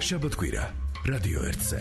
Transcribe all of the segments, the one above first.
შაბათ-კვირა რადიო 1-ზე.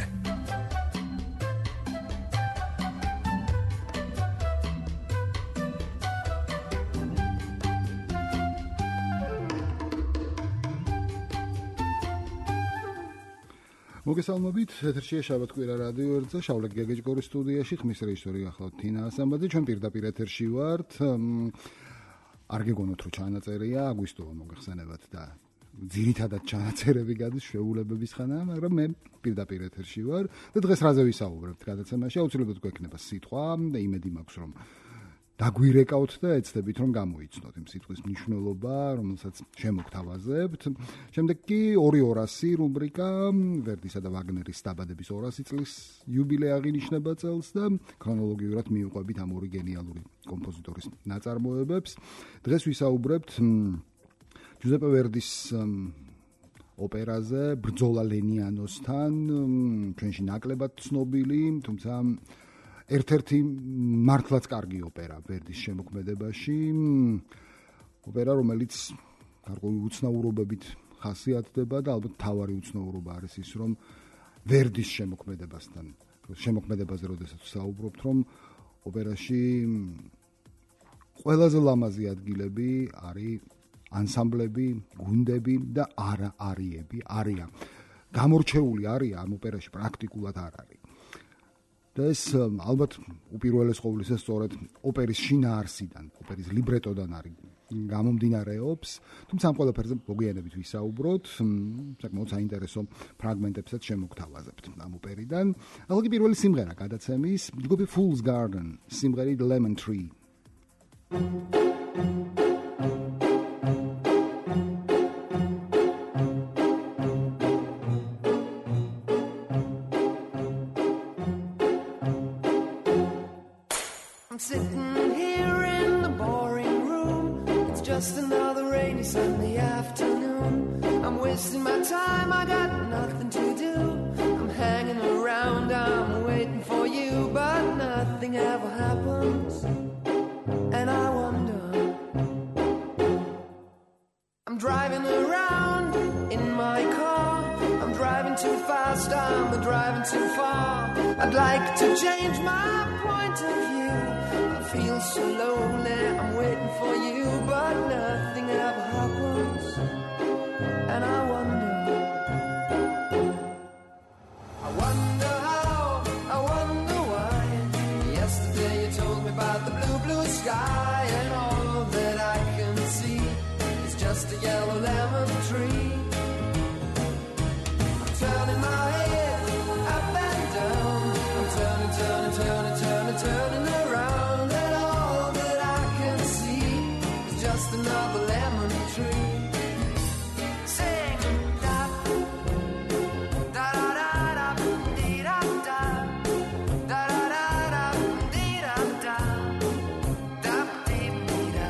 მოგესალმებით, ეთერშია შაბათ-კვირა რადიო 1-ზე, შავლაკ გეგეჭკორის სტუდიაში, ხმის რეჟისორი ახლა თინა ასამბაძე, ჩვენ პირდაპირ ეთერში ვართ. არ გეგონოთ, რომ ჩანაწერია, აგვისტოა მოგეხსენებათ და ძირითადად ჩანაწერები გადის შეულებების ხანაა, მაგრამ მე პირდაპირ ეთერში ვარ და დღეს რაზე ვისაუბრებთ გადაცემაში, აუცილებლად გვექნება სიტყვა და იმედი მაქვს, რომ დაგვირეკავთ და ეცდებით, რომ გამოიცნოთ იმ სიტყვის მნიშვნელობა, რომელსაც შემოგთავაზებთ. შემდეგ კი 200 რუბრიკა, ვერდისა და ვაგნერის დაბადების 200 წლის იუბილე აღინიშნება წელს და ქრონოლოგიურად მივყვებით ამ ორი გენიალური კომპოზიტორის ნაწარმოებებს. დღეს ვისაუბრებთ ჯუზეპე ვერდის ოპერაზე ბრძოლა ლენიანოსთან, ჩვენში ნაკლებად ცნობილი, თუმცა ერთ-ერთი მართლაც კარგი ოპერა ვერდის შემოქმედებაში, ოპერა, რომელიც გარკვეული უცნაურობებით ხასიათდება და ალბათ თავარი უცნაურობა არის ის, რომ ვერდის შემოქმედებაზე როდესაც ვსაუბრობთ, რომ ოპერაში ყველაზე ლამაზი ადგილები არის ანსამბლები, გუნდები და არია. გამორჩეული არია ამ ოპერაში პრაქტიკულად არ არის. და ეს ალბათ უპირველეს ყოვლისა სწორედ ოპერის შინაარსიდან, ოპერის ლიბრეტოდან არის გამომდინარეობს, თუმცა ამ ყველაფერზე მოგვიანებით ვისაუბროთ, საკმაოდ საინტერესო ფრაგმენტებსაც შემოგთავაზებთ ამ ოპერიდან. ახლა კი პირველი სიმღერა გადაცემის, ჯგუფი Fool's Garden, სიმღერით Lemon Tree. Sitting here in the boring room, it's just another rainy Sunday afternoon. I'm wasting my time, I got nothing to do. I'm hanging around, I'm waiting for you, but nothing ever happens. And I wonder, I'm driving around in my car, I'm driving too fast, I'm driving too far. I'd like to change my point of view. I feel so lonely, I'm waiting for you, but nothing ever happens. And I wonder how, I wonder why. Yesterday you told me about the blue, blue sky, and all that I can see is just a yellow lemon tree. I'm turning my head up and down, I'm turning around, and all that I can see is just another lemon tree. Sing da da da da dee da da da da da dee da da da dee da.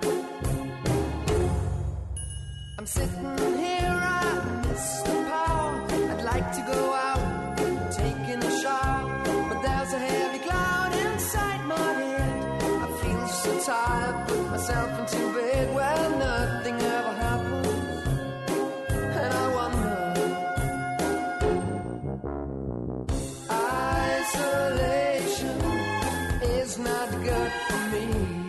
I'm sitting here, I miss the power. I'd like to go out, taking a shower, but there's a heavy cloud inside my head. I feel so tired, put myself into bed where nothing ever happens. And I wonder, isolation is not good for me.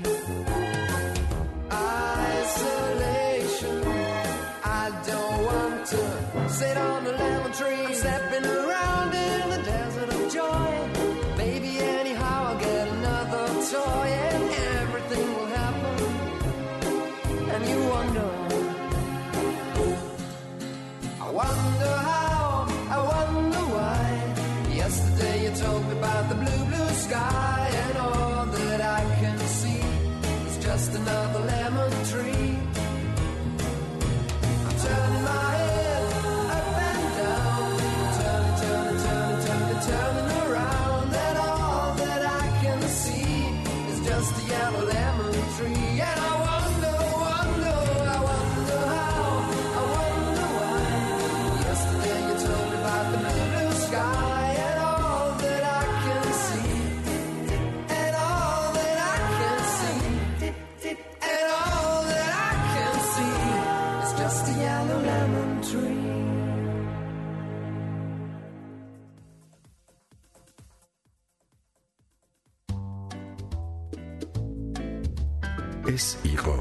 Isolation, I don't want to sit on a lemon tree. I'm stepping around in the desert of joy. Maybe anyhow I'll get another toy and everything will happen. And you wonder, I wonder how, I wonder why. Yesterday you told me about the blue, blue sky, and all that I can see is just another lemon tree. I'm turning my head up and down, turning around, and all that I can see is just a yellow lemon tree. And I wonder how, I wonder why. Yesterday you told me about the blue, blue sky, and all that I can see ეს იყო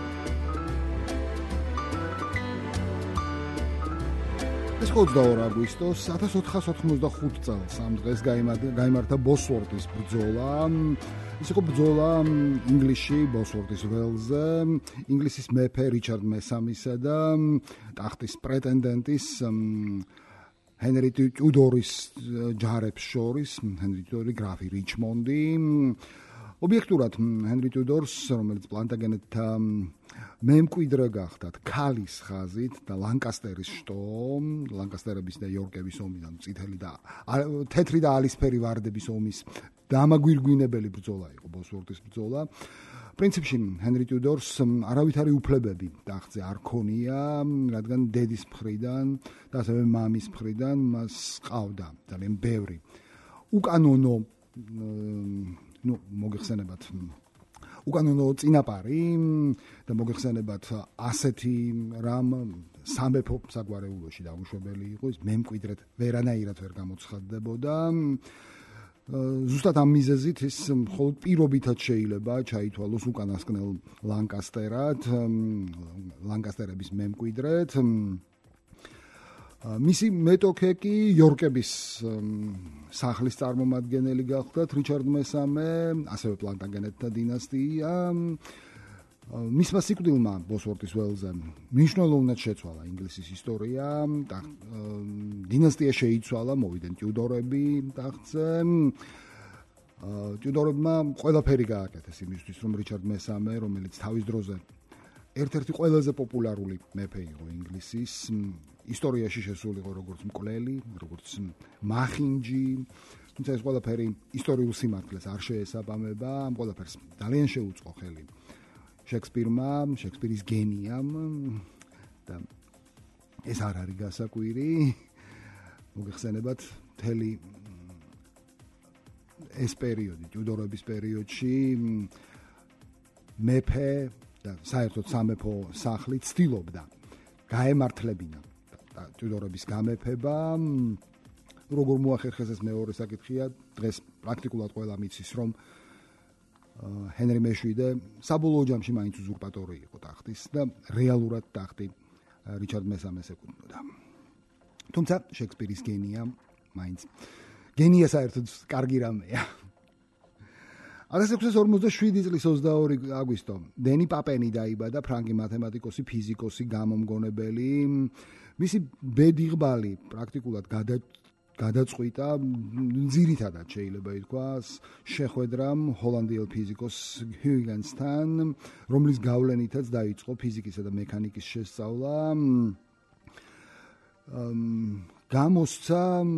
ეს 22 აგვისტოს 1495 წელს ამ დღეს გაიმართა ბოსვორტის ბრძოლა. ის იყო ბრძოლა ინგლისში, ბოსვორტის ველზე, ინგლისის მეფე რიჩარდ მესამისა და ტახტის პრეტენდენტის ჰენრი ტიუდორის ჯარებს შორის, ჰენრი ტიუდორი გრაფი რიჩმონდი. ობიექტურად ჰენრი ტიუდორს, რომელიც პლანტაგენეტთან მემკვიდრე გახდათ ქალის ხაზით და ლანკასტერის შტო, ლანკასტერების და იორკების ომის, ანუ წითელი და თეთრი და ალისფერი ვარდების ომის დამაგვირგვინებელი ბრძოლა იყო ბოსვორტის ბრძოლა. პრინციპში ჰენრი ტიუდორს არავითარი უფლებები ტახტზე არ ქონია, რადგან დედის მხრიდან და ასევე მამის მხრიდან მას ყავდა ძალიან ბევრი უკანონო მოგეხსენებათ უკანონო წინაპარი და მოგეხსენებათ ასეთი რამ სამეფო საგვარეულოში დაუშვებელი იყო, ის მემკვიდრედ ვერანაირად ვერ გამოცხადდებოდა. ზუსტად ამ მიზეზით ის მხოლოდ პირობითად შეიძლება ჩაითვალოს უკანასკნელ ლანკასტერების მემკვიდრედ. მისი მეტოქე კი იორკების სახლის წარმომადგენელი გახლდათ რიჩარდ მესამე, ასევე პლანტაგენეტთა დინასტია. მისმა სიკვდილმა ბოსვორტის ველზე მნიშვნელოვნად შეცვალა ინგლისის ისტორია, დინასტია შეიცვალა, მოვიდნენ ტიუდორები ტახტზე. ტიუდორებმა ყველაფერი გააკეთეს იმისთვის, რომ რიჩარდ მესამე, რომელიც თავის დროზე ერთ-ერთი ყველაზე პოპულარული მეფე იყო ინგლისის, ისტორიაში შესული იყო როგორც მკვლელი, როგორც მახინჯი, თუმცა ეს ყველაფერი ისტორიულ სიმართლეს არ შეესაბამება, ამ ყველაფერს ძალიან შეუწყო ხელი შექსპირმა, შექსპირის გენიამ და ეს არ არის გასაკვირი. მოგეხსენებათ მთელი ეს პერიოდი, ტიუდორების პერიოდში მეფე და საერთოდ სამეფო სახლი ცდილობდა გაემართლებინა ტიუდორების გამეფება. როგორ მოახერხეს ეს მეორე საკითხია, დღეს პრაქტიკულად ყველა მიცის, რომ ჰენრი მეშვიდე საბოლოო ჯამში მაინც უზურპატორი იყო ტახტის და რეალურად ტახტი რიჩარდ მესამეს ეკუთვნოდა. თუმცა შექსპირის გენია მაინც გენია საერთოდ კარგი რამეა. 1647 წლის 22 აგვისტო დენი პაპენი დაიბადა, ფრანგი მათემატიკოსი, ფიზიკოსი, გამომგონებელი. მისი ბედიღბალი პრაქტიკულად გადაწყვიტა, ძირითადად შეიძლება ითქვას, შეხვედრამ ჰოლანდიელ ფიზიკოს ჰიუგენსთან, რომლის გავლენითაც დაიწყო ფიზიკისა და მექანიკის შესწავლა. გამოსცა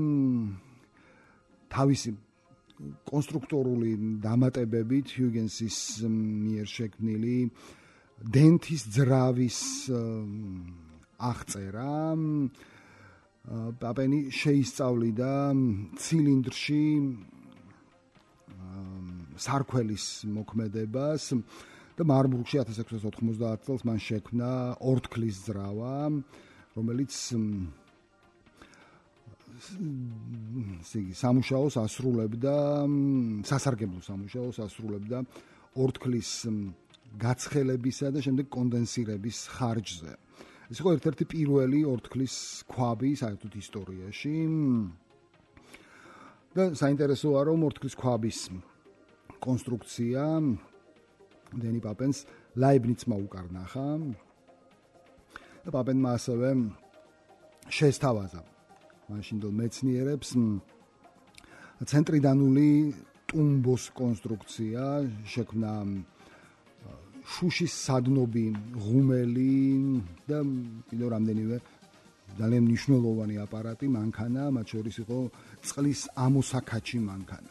თავისი კონსტრუქტორული დამატებებით ჰიუგენსის მიერ შექმნილი დენთის ძრავის აღწერა. პაპენი შეისწავლიდა ცილინდრში სარქველის მოქმედებას და მარბურგში 1690 წელს მან შექმნა ორთქლის ძრავა, რომელიც სამუშაოს ასრულებდა, სასარგებლო სამუშაოს ასრულებდა ორთქლის გაცხელებისა და შემდეგ კონდენსირების ხარჯზე. ეს იყო ერთ-ერთი პირველი ორთქლის ქვაბი საერთოდ ისტორიაში. და საინტერესოა, რომ ორთქლის ქვაბის კონსტრუქცია დენი პაპენს ლაიბნიცმა უკარნახა და პაპენმა ასევე შესთავაზა მაშინდელ მეცნიერებს ცენტრიდანული ტუმბოს კონსტრუქცია, შექმნა შუშის სადნობი ღუმელი და კიდევ რამდენიმე ძალიან მნიშვნელოვანი აპარატი მანქანა, მათ შორის იყო წყლის ამოსაქაჩი მანქანა.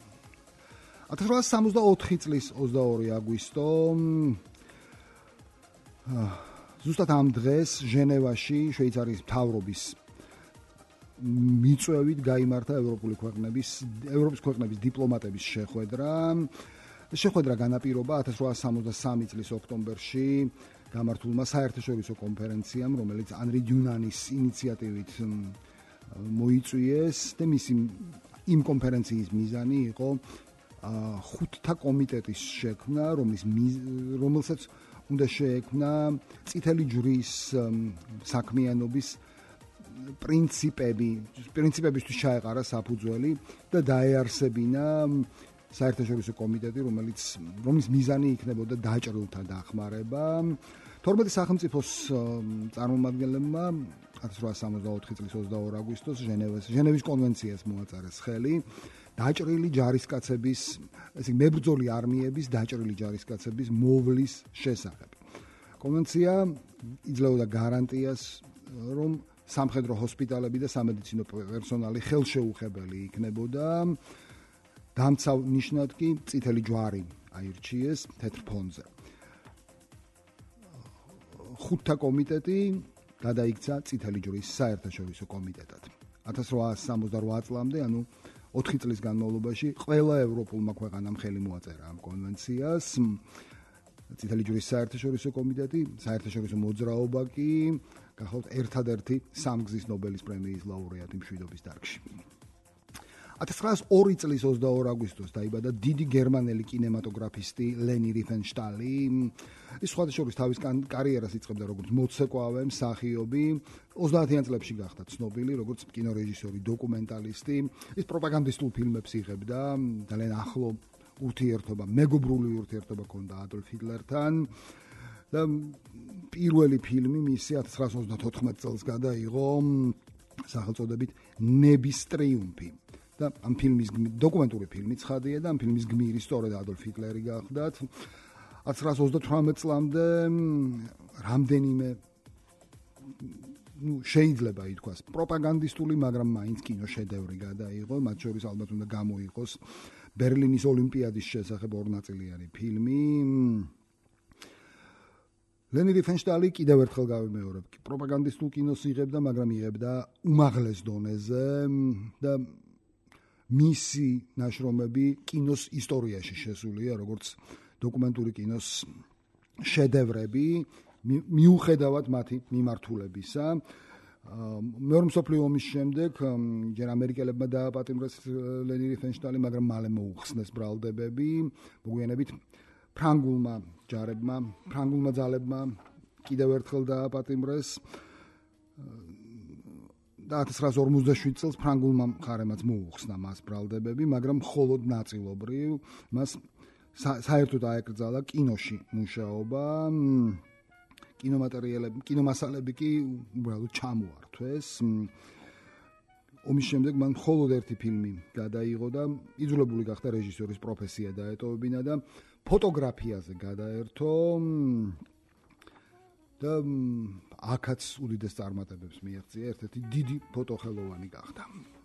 1864 წლის 22 აგვისტო ზუსტად ამ დღეს ჟენევაში შვეიცარიის მთავრობის მიწვევით გაიმართა ევროპის ქვეყნების დიპლომატების შეხვედრა. შეხვედრა განაპირობა 1863 წლის ოქტომბერში გამართულმა საერთაშორისო კონფერენციამ, რომელიც ანრი დიუნანის ინიციატივით მოიწვიეს და მისი იმ კონფერენციის მიზანი იყო ხუთთა კომიტეტის შექმნა, რომელსაც უნდა შეექმნა წითელი ჯვრის საქმიანობის პრინციპებისთვის ჩაეყარა საფუძველი და დაეარსებინა საერთაშორისო კომიტეტი, რომლის მიზანი იქნებოდა დაჭრილთა დახმარება. 12 სახელმწიფოს წარმომადგენლებმა 1864 წლის 22 აგვისტოს ჟენევის კონვენციას მოაწერეს ხელი დაჭრილი ჯარისკაცების, მებრძოლი არმიების დაჭრილი ჯარისკაცების მოვლის შესახებ. კონვენცია იძლეოდა გარანტიას, რომ სამხედრო ჰოსპიტალები და სამედიცინო პერსონალი ხელშეუხებელი იქნებოდა. დამცავ ნიშნად კი წითელი ჯვარი აირჩიეს თეთრ ფონზე. ხუთთა კომიტეტი გადაიქცა წითელი ჯვრის საერთაშორისო კომიტეტად. 1868 წლამდე, ანუ 4 წლის განმავლობაში ყველა ევროპულმა ქვეყანამ ხელი მოაწერა ამ კონვენციას. წითელი ჯვრის საერთაშორისო კომიტეტი, საერთაშორისო მოძრაობა კი გახავთ ერთადერთი სამგზის ნობელის პრემიის ლაურეატი მშვიდობის დარგში. 1902 წლის 22 აგვისტოს დაიბადა დიდი გერმანელი კინემატოგრაფისტი ლენი რიფენშტალი. ის სხვადასხვა თავის კარიერას იწყებდა როგორც მოცეკვავე, მსახიობი, 30-იან წლებში გახდა ცნობილი როგორც კინორეჟისორი, დოკუმენტალისტი. ის პროპაგანდისტულ ფილმებს იღებდა, ძალიან ახლო ურთიერთობა, მეგობრული ურთიერთობა ჰქონდა ადოლფ ჰიტლერთან. და პირველი ფილმი მისი 1934 წელს გადაიღო სახელწოდებით ნების ტრიუმფი. და ამ ფილმის დოკუმენტური ფილმი ცხადია და ამ ფილმის გმირი სწორედ ადოლფ ჰიტლერი გახდათ. 1938 წლამდე რამდენიმე შეიძლება ითქვას პროპაგანდისტული, მაგრამ მაინც კინო შედევრი გადაიღო, მათ შორის ალბათ უნდა გამოიყოს ბერლინის ოლიმპიადის შესახებ ორნაწილიანი ფილმი. ლენი რიფენშტალი კიდევ ერთხელ გავიმეორებ, პროპაგანდისტულ კინოს იღებდა, მაგრამ იღებდა უმაღლეს დონეზე და მისი ნაშრომები კინოს ისტორიაში შესულია, როგორც დოკუმენტური კინოს შედევრები, მიუხედავად მათი მიმართულებისა. მეორე მსოფლიო ომის შემდეგ ჯერ ამერიკელებმა დააპატიმრეს ლენი რიფენშტალი, მაგრამ მალე მოუხსნეს ბრალდებები, მოგვიანებით ფრანგულმა ძალებმა კიდევ ერთხელ დააპატიმრეს. და 1947 წელს ფრანგულმა მხარემაც მოუხსნა მას ბრალდებები, მაგრამ მხოლოდ ნაწილობრივ მას საერთოდ აეკრძალა კინოში მუშაობა. კინომასალები კი უბრალოდ ჩამოართვეს. ომის შემდეგ მან მხოლოდ ერთი ფილმი გადაიღო და იძულებული გახდა რეჟისორის პროფესია დაეტოვებინა და ფოტოგრაფიაზე გადაერთო და აქაც უდიდეს წარმატებებს მიაღწია, ერთ-ერთი დიდი ფოტოხელოვანი გახდა.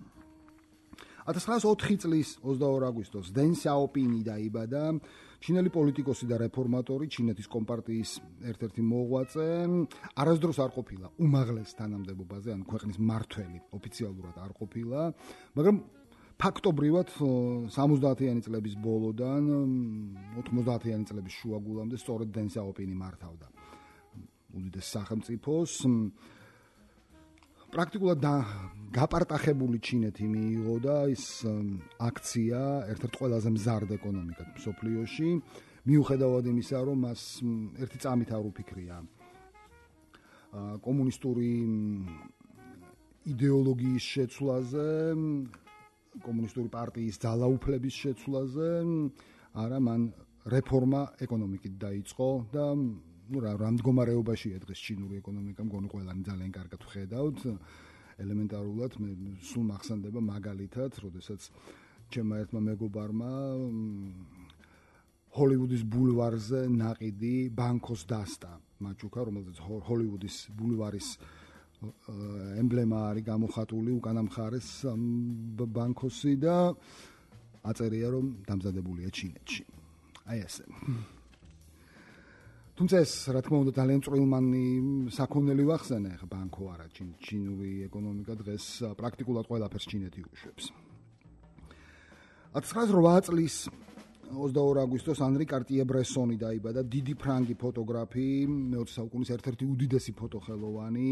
1904 წლის 22 აგვისტოს დენ სიაოპინი დაიბადა, ჩინელი პოლიტიკოსი და რეფორმატორი, ჩინეთის კომპარტიის ერთ-ერთი მოღვაწე, არასდროს არ ყოფილა უმაღლეს თანამდებობაზე, ან ქვეყნის მმართველი ოფიციალურად არ ყოფილა, მაგრამ ფაქტობრივად 70-იანი წლების ბოლოდან 90-იანი წლების შუაგულამდე სწორედ დენ სიაოპინი მართავდა უდიდეს სახელმწიფოს. პრაქტიკულად გაპარტახებული ჩინეთი მიიღო და ის აქცია ერთ-ერთ ყველაზე მზარდ ეკონომიკად მსოფლიოში, მიუხედავად იმისა, რომ მას ერთი წამით არ უფიქრია კომუნისტური იდეოლოგიის შეცვლაზე, კომუნისტური პარტიის ძალაუფლების შეცვლაზე, არა, მან რეფორმა ეკონომიკით დაიწყო და რა მდგომარეობაშია დღეს ჩინური ეკონომიკა, მგონი ყველანი ძალიან კარგად ვხედავთ. ელემენტარულად მე სულ მახსენდება მაგალითად, როდესაც ჩემმა ერთმა მეგობარმა ჰოლივუდის ბულვარზე ნაყიდი ბანკოს დასტა მაჩუკა, რომელზეც ჰოლივუდის ბულვარის ემბლემა არის გამოხატული უკანა მხარეს ბანკოსი და აწერია, რომ დამზადებულია ჩინეთში. აი ესე. თუმცა ეს, რა თქმა უნდა, ძალიან წვრილმანი საქონელი ვახსენე, ხა ბანკო არა, ჩინური ეკონომიკა დღეს პრაქტიკულად ყველაფერს ჩინეთი უშვებს. 1908 წლის 22 აგვისტოს ანრი კარტიე-ბრესონი დაიბადა, დიდი ფრანგი ფოტოგრაფი, მე-20 საუკუნის ერთ-ერთი უდიდესი ფოტოხელოვანი,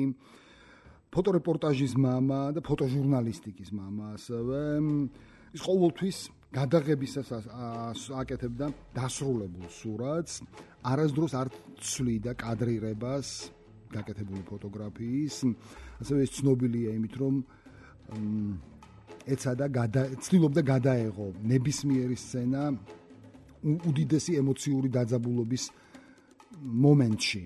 ფოტორეპორტაჟის მამა და ფოტოჟურნალისტიკის მამა ასევე. ის ყოველთვის გადაღებისას აკეთებდა დასრულებულ სურათს, არასდროს არ ცვლიდა კადრირებას გაკეთებული ფოტოგრაფიის, ასევე ის ცნობილია იმით, რომ ცდილობდა გადაეღო ნებისმიერი სცენა უდიდესი ემოციური დაძაბულობის მომენტში.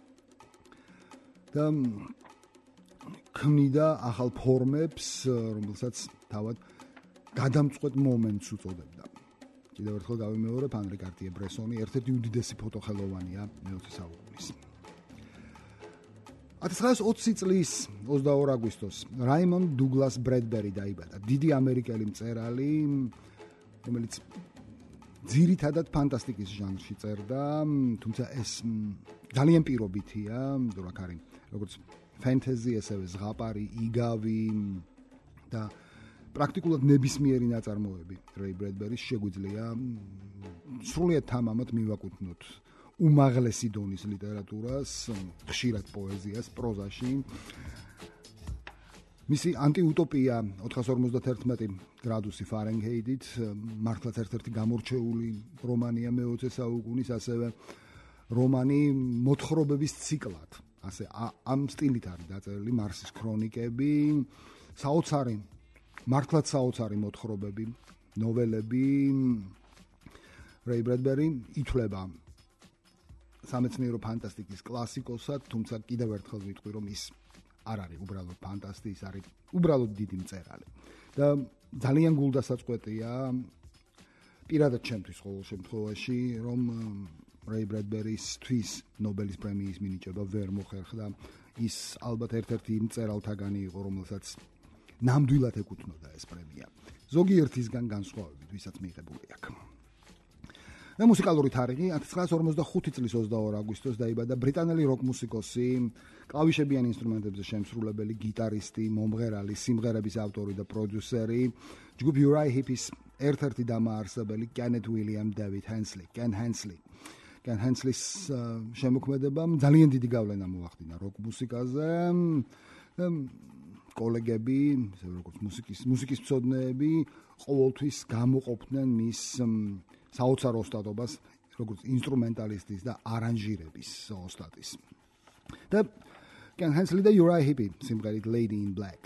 და ქმნიდა ახალ ფორმებს, რომელსაც თავად გადამწყვეტ მომენტს უწოდებდა. კიდევ ერთხელ გავიმეორებ, ანრი კარტიე-ბრესონი ერთ-ერთი უდიდესი ფოტოხელოვანია მე-20 საუკუნის. 1920 წლის 22 აგვისტოს რაიმონდ დუგლას ბრედბერი დაიბადა, დიდი ამერიკელი მწერალი, რომელიც ძირითადად ფანტასტიკის ჟანრში წერდა, თუმცა ეს ძალიან პირობითია, მაგრამ აქ არის როგორც ფენტეზი, ესევე ზღაპარი, იგავი და პრაქტიკულად ნებისმიერი ნაწარმოები რეი ბრედბერის შეგვიძლია სრულიად თამამად მივაკუთვნოთ უმაღლესი დონის ლიტერატურას, ხშირად პოეზიას, პროზაში. მისი ანტიუტოპია 451 გრადუსი ფარენჰეიტით მართლაც ერთ-ერთი გამორჩეული რომანია მე-20 საუკუნის, ასევე რომანი მოთხრობების ციკლად. ასე ამ სტილით არის დაწერილი მარსის ქრონიკები, მართლაც საოცარი მოთხრობები, ნოველები. რეი ბრედბერი ითვლება სამეცნიერო ფანტასტიკის კლასიკოსად, თუმცა კიდევ ერთხელ ვიტყვი, რომ ის არ არის უბრალოდ ფანტასტი, ის არის უბრალოდ დიდი მწერალი. და ძალიან გულდასაწყვეტია პირადად ჩემთვის ყოველ შემთხვევაში, რომ რეი ბრედბერისთვის ნობელის პრემიის მინიჭება ვერ მოხერხდა. ის ალბათ ერთ-ერთი მწერალთაგანი იყო, რომელსაც ნამდვილად ეკუთვნოდა ეს პრემია. ზოგიერთისგან განსხვავებით, ვისაც მიიღებული აქვს. და მუსიკალური თარიღი 1945 წლის 22 აგვისტოს დაიბადა ბრიტანელი როკ მუსიკოსი, კლავიშებიან ინსტრუმენტებზე შემსრულებელი, გიტარისტი, მომღერალი, სიმღერების ავტორი და პროდიუსერი, ჯგუფ Uriah Heep's ერთ-ერთი დამაარსებელი კენეთ უილიამ დევიდ ჰენსლი. კენ ჰენსლის შემოქმედებამ ძალიან დიდი გავლენა მოახდინა როკ მუსიკაზე. კოლეგები, ისე როგორც მუსიკის მცოდნეები ყოველთვის გამოყოფდნენ მის საოცარ ოსტატობას, როგორც ინსტრუმენტალისტის და არანჟირების ოსტატის. და კენ ჰენსლი და Uriah Heep სიმღერით Lady in Black.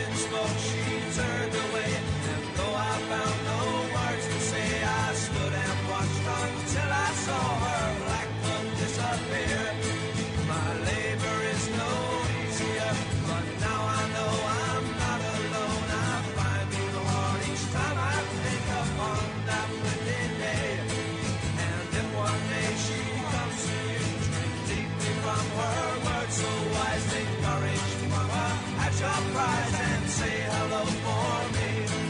in smoke, she turned away. And though I found no words to say, I stood and watched until I saw her black cloak disappear. My labor is no easier, but now I know I'm not alone. I find me hard each time I think upon that pretty day. And if one day she comes to you, drink deeply from her words so wise, take courage from her at your prize and say hello for me.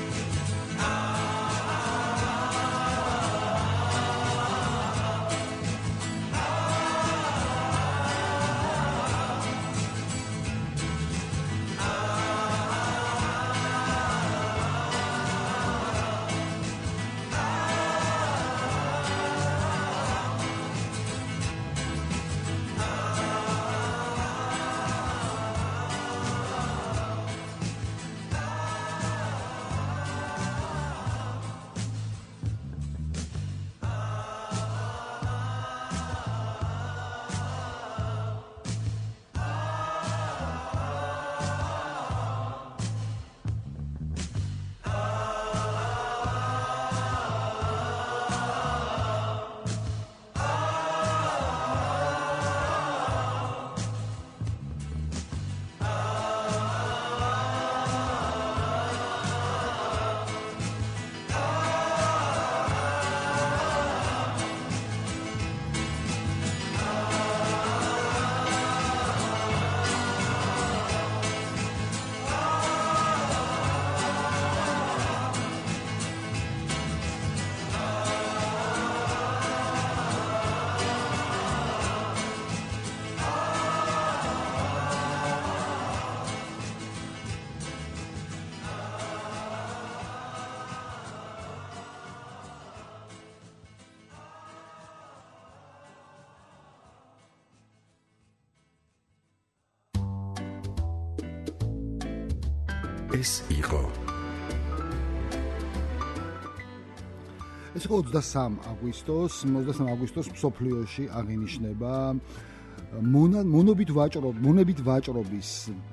ეს იყო ეს იყო 23 აგვისტოს მსოფლიოში აღინიშნება მონებით ვაჭრობის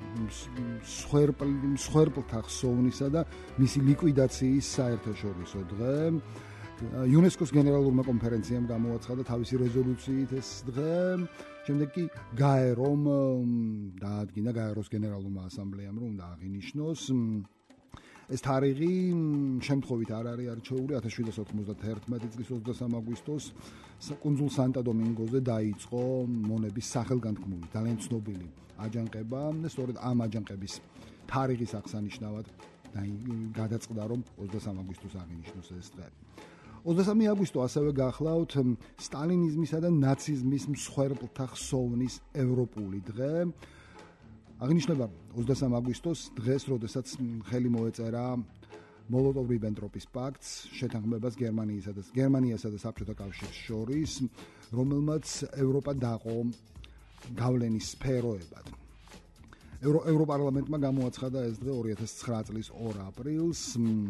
მსხვერპლთა ხსოვნისა და მისი ლიკვიდაციის საერთაშორისო დღე. იუნესკოს გენერალურმა კონფერენციამ გამოაცხადა თავისი რეზოლუციით ეს დღე. შემდეგ კი გაერომ დაადგინა გაეროს გენერალურმა ასამბლეამ რომ უნდა აღინიშნოს. ეს თარიღი შემთხვევით არ არის არჩეული 1791 წლის 23 აგვისტოს კუნძულ სანტა-დომინგოზე დაიწყო მონების სახელგანთქმული ძალიან ცნობილი აჯანყება და სწორედ ამ აჯანყების თარიღის აღსანიშნავად გადაწყდა რომ 23 აგვისტოს აღინიშნოს ეს დღე. 23 აგვისტო ასევე გახლავთ სტალინიზმისა და ნაციზმის მსხვერპლთა ხსოვნის ევროპული დღე. აღინიშნება 23 აგვისტოს დღეს, როდესაც ხელი მოეწერა მოლოტოვ-რიბენტროპის პაქტს, შეთანხმებას გერმანიასა და საბჭოთა კავშირს შორის, რომელმაც ევროპა დაყო გავლენის სფეროებად. ევროპარლამენტმა გამოაცხადა ეს დღე 2009 წლის 2 აპრილს.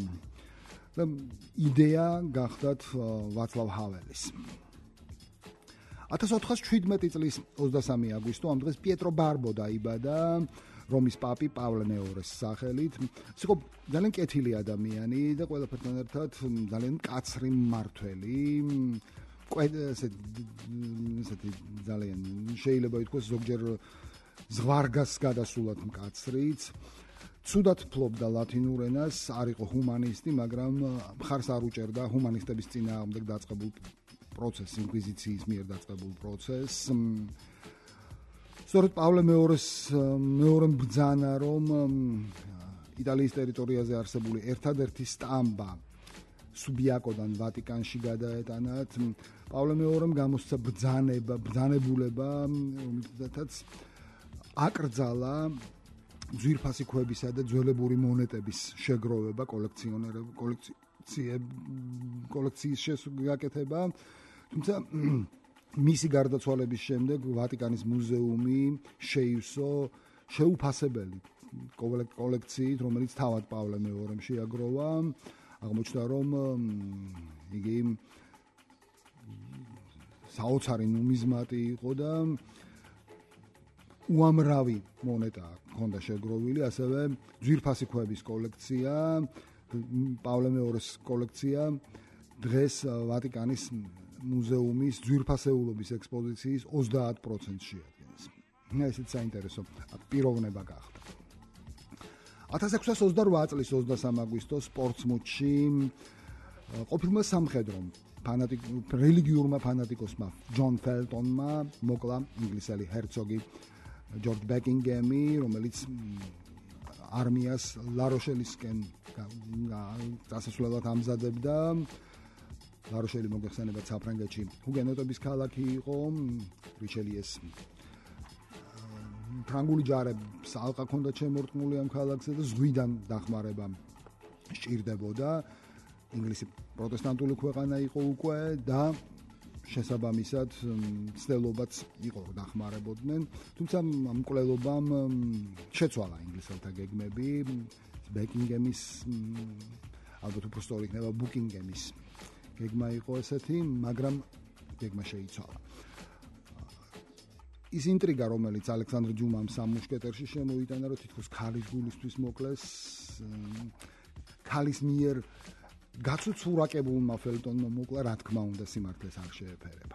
იდეა გახდათ ვაცლავ ჰაველის. 1417 წლის 23 აგვისტო ამ დღეს პიეტრო ბარბო დაიბადა რომის პაპი პავლე მეორის სახელით. ის იყო ძალიან კეთილი ადამიანი და ყველაფერთან ერთად ძალიან მკაცრი მმართველი. ესეთი ძალიან შეიძლება ითქვას ზოგჯერ ზღვარგას გადასულად მკაცრიც. ცუდად ფლობდა ლათინურ ენას, არ იყო ჰუმანისტი, მაგრამ მხარს არ უჭერდა ჰუმანისტების წინააღმდეგ დაწყებულ პროცესს, ინკვიზიციის მიერ დაწყებულ პროცესს. სწორედ პავლე მეორემ ბრძანა, რომ იტალიის ტერიტორიაზე არსებული ერთადერთი სტამბა სუბიაკოდან ვატიკანში გადაეტანათ. პავლე მეორემ გამოსცა ბრძანებულება, რომელთაც აკრძალა ძვირფასი ქვებისა და ძველებური მონეტების შეგროვება, კოლექციის გაკეთება. თუმცა მისი გარდაცვალების შემდეგ ვატიკანის მუზეუმი შეივსო შეუფასებელი კოლექციით, რომელიც თავად პავლე მეორემ შეაგროვა. აღმოჩნდა, რომ იგი საოცარი ნუმიზმატი იყო და უამრავი მონეტა ჰქონდა შეგროვილი, ასევე ძვირფასი ქვების კოლექცია, პავლე მეორის კოლექცია, დღეს ვატიკანის მუზეუმის ძვირფასეულობის ექსპოზიციის 30% შეადგენს. ესეც საინტერესო პიროვნება გახდა. 1628 წლის 23 აგვისტოს სპორტსმუთში ყოფილმა სამხედრომ რელიგიურმა ფანატიკოსმა ჯონ ფელტონმა მოკლა ინგლისელი ჰერცოგი ჯორჯ ბეკინგემი, რომელიც არმიას ლაროშელისკენ წასასვლელად ამზადებდა. ლაროშელი მოგეხსენებათ საფრანგეთში ჰუგენოტების ქალაქი იყო, რიშელიეს ფრანგული ჯარებს ალყა ჰქონდა შემორტყმული ამ ქალაქზე და ზღვიდან დახმარება სჭირდებოდა. ინგლისი პროტესტანტული ქვეყანა იყო უკვე და შესაბამისად ცდილობაც იყო დახმარებოდნენ, თუმცა ამ მკვლელობამ შეცვალა ინგლისელთა გეგმები, ბეკინგემის ალბათ უფრო სწორი იქნება ბუკინგემის გეგმა იყო ესეთი, მაგრამ გეგმა შეიცვალა. ის ინტრიგა, რომელიც ალექსანდრე ჯუმამ სამ მუშკეტერში შემოიტანა, რომ თითქოს ქალის გულისთვის მოკლეს, ქალის მიერ გაცუცურაკებულმა ფელტონმა მოკლა, რა თქმა უნდა, სიმართლეს არ შეეფერება.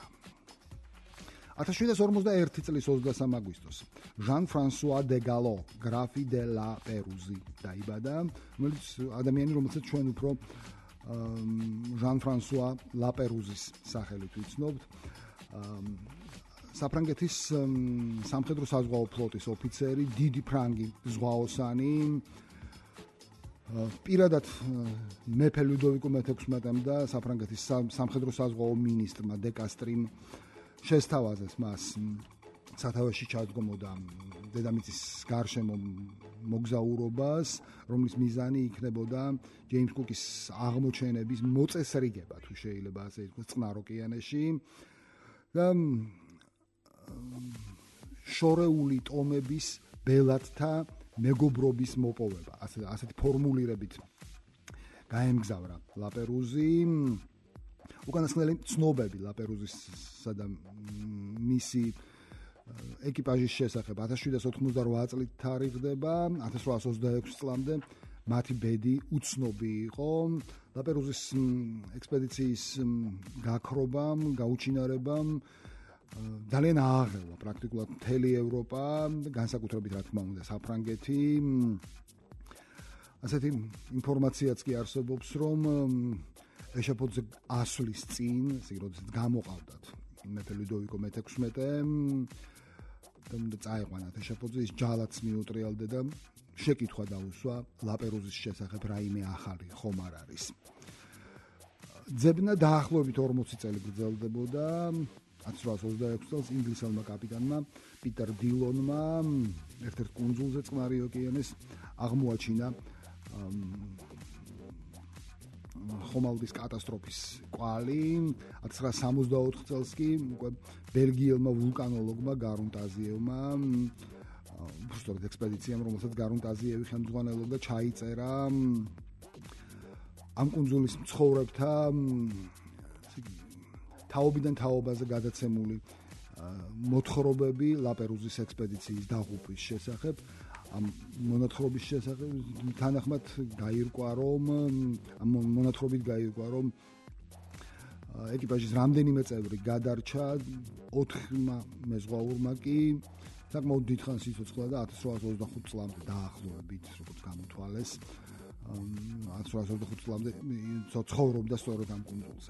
1751 წლის 23 აგვისტოს ჟან ფრანსუა დე გალო, გრაფი დე ლა პერუზი დაიბადა, ადამიანი, რომელსაც ჩვენ უფრო ჟან ფრანსუა ლა პერუზის სახელით ვიცნობთ. საფრანგეთის სამხედრო საზღვაო ფლოტის ოფიცერი, დიდი ფრანგი ზღვაოსანი, პირადად მეფე ლუდოვიკო მე-16-მ და საფრანგეთის სამხედრო საზღვაო მინისტრმა დე კასტრიმ შესთავაზეს მას სათავეში ჩადგომოდა დედამიწის გარშემო მოგზაურობას, რომლის მიზანი იქნებოდა ჯეიმს კუკის აღმოჩენების მოწესრიგება, თუ შეიძლება ასე ითქვას, წყნარ ოკეანეში და შორეული ტომების ბელადთა მეგობრობის მოპოვება, ასეთი ფორმულირებით გაემგზავრა ლაპერუზი. უკანასკნელი ცნობები ლაპერუზისა და მისი ეკიპაჟის შესახებ 1788 წლით თარიღდება, 1826 წლამდე მათი ბედი უცნობი იყო. ლაპერუზის ექსპედიციის გაქრობამ, გაუჩინარებამ ძალიან ააღელვა პრაქტიკულად მთელი ევროპა, განსაკუთრებით რა თქმა უნდა საფრანგეთი. ასეთი ინფორმაციაც კი არსებობს, რომ ეშაფოძე ასვლის წინ, როდესაც გამოყავდათ მეფე ლუდოვიკო მე-16 და წაიყვანათ ეშაფოძე, ის ჯალაც მიუტრიალდა და შეკითხვა დაუსვა ლაპერუზის შესახებ რაიმე ახალი ხომ არ არის. ძებნა დაახლოებით 40 წელი გრძელდებოდა. 1826 წელს ინგლისელმა კაპიტანმა პიტერ დილონმა ერთ-ერთ კუნძულზე წყნარი ოკეანის აღმოაჩინა ხომალდის კატასტროფის კვალი. 1964 წელს კი უკვე ბელგიელმა ვულკანოლოგმა გარუნტაზიევმა უბრალოდ ექსპედიციამ, რომელსაც გარუნტაზიევი ხელმძღვანელობდა, ჩაიწერა ამ კუნძულის მცხოვრებთა თაობიდან თაობაზე გადაცემული მოთხრობები ლაპერუზის ექსპედიციის დაღუპვის შესახებ. ამ მონათხრობის შესახებ თანახმად გაირკვა, რომ ამ მონათხრობით გაირკვა, რომ ეკიპაჟის რამდენიმე წევრი გადარჩა, 4 მეზღვაურმა კი საკმაოდ დიდხანს იცოცხლა და 1825 წლამდე დაახლოებით, როგორც გამოთვალეს, 1825 წლამდე ცხოვრობდა სწორედ ამ კუნძულზე.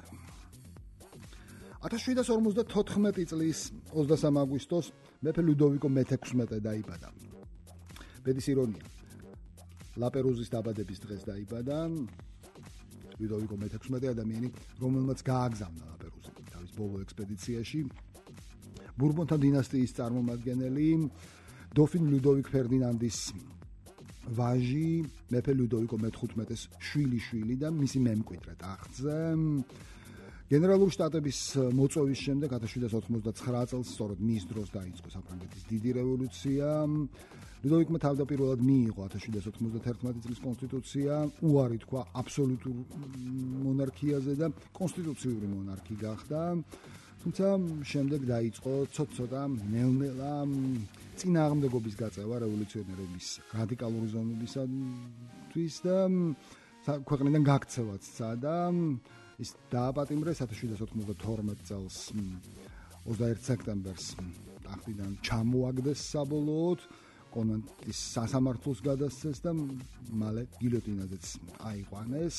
1754 წლის 23 აგვისტოს მეფე ლუდოვიკო მე-16 დაიბადა. ბედის ირონია, ლაპერუზის დაბადების დღეს დაიბადა ლუდოვიკო მე-16 ადამიანი, რომელმაც გააგზავნა ლაპერუზი თავის ბოლო ექსპედიციაში. ბურბონთა დინასტიის წარმომადგენელი დოფინ ლუდოვიკ ფერდინანდის ვაჟი, მეფე ლუდოვიკო მე-15-ის შვილი და მისი მემკვიდრე ტახტზე. გენერალური შტატების მოწვევის შემდეგ 1789 წელს სწორედ მის დროს დაიწყო საფრანგეთის დიდი რევოლუცია. ლუდოვიკმა თავდაპირველად მიიღო 1791 წლის კონსტიტუცია, უარი თქვა აბსოლუტურ მონარქიაზე და კონსტიტუციური მონარქი გახდა. თუმცა შემდეგ დაიწყო ცოტ-ცოტა ნელ-ნელა წინააღმდეგობის გაწევა რევოლუციონერების რადიკალური ზომებისათვის და ქვეყნიდან გაქცევაც სცადა. ის დააპატიმრეს 1792 წელს 21 სექტემბერს ტახტიდან ჩამოაგდეს საბოლოოდ, კონვენტის სასამართლოს გადასცეს და მალე გილოტინაზეც აიყვანეს.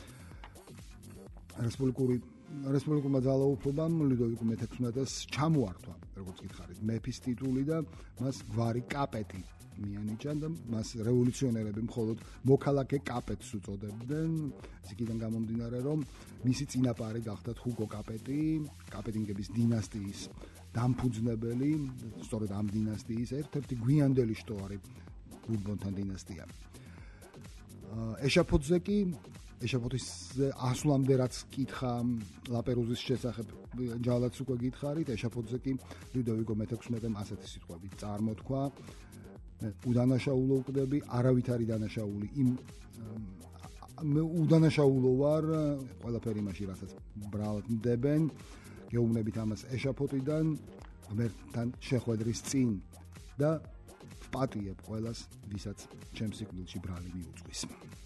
რესპუბლიკურმა ძალაუფლებამ ლუდოვიკო მე-16-ს ჩამოართვა, როგორც გითხარით, მეფის ტიტული და მას გვარი კაპეტი მიანიჭა და მას რევოლუციონერები მხოლოდ მოქალაქე კაპეტს უწოდებდნენ. იქიდან გამომდინარე, რომ მისი წინაპარი გახდათ ჰუგო კაპეტი, კაპეტინგების დინასტიის დამფუძნებელი, სწორედ ამ დინასტიის ერთ-ერთი გვიანდელი შტოარი ბურბონთა დინასტია. ეშაფოთის ასვლამდე რაც კითხა ლაპერუზის შესახებ ჯალაც უკვე გითხარით, ეშაფოთზე კი ლუდოვიკო მე-16-მ ასეთი სიტყვები წარმოთქვა. უდანაშაულო ვკდები, არავითარი დანაშაული უდანაშაულო ვარ, ყველაფერი იმაში, რასაც ბრალად მდებენ, გეუბნებით ამას ეშაფოთიდან, ღმერთთან შეხვედრის წინ და ვპატიებ ყველას, ვისაც ჩემს სიკვდილში ბრალი მიუძღვის.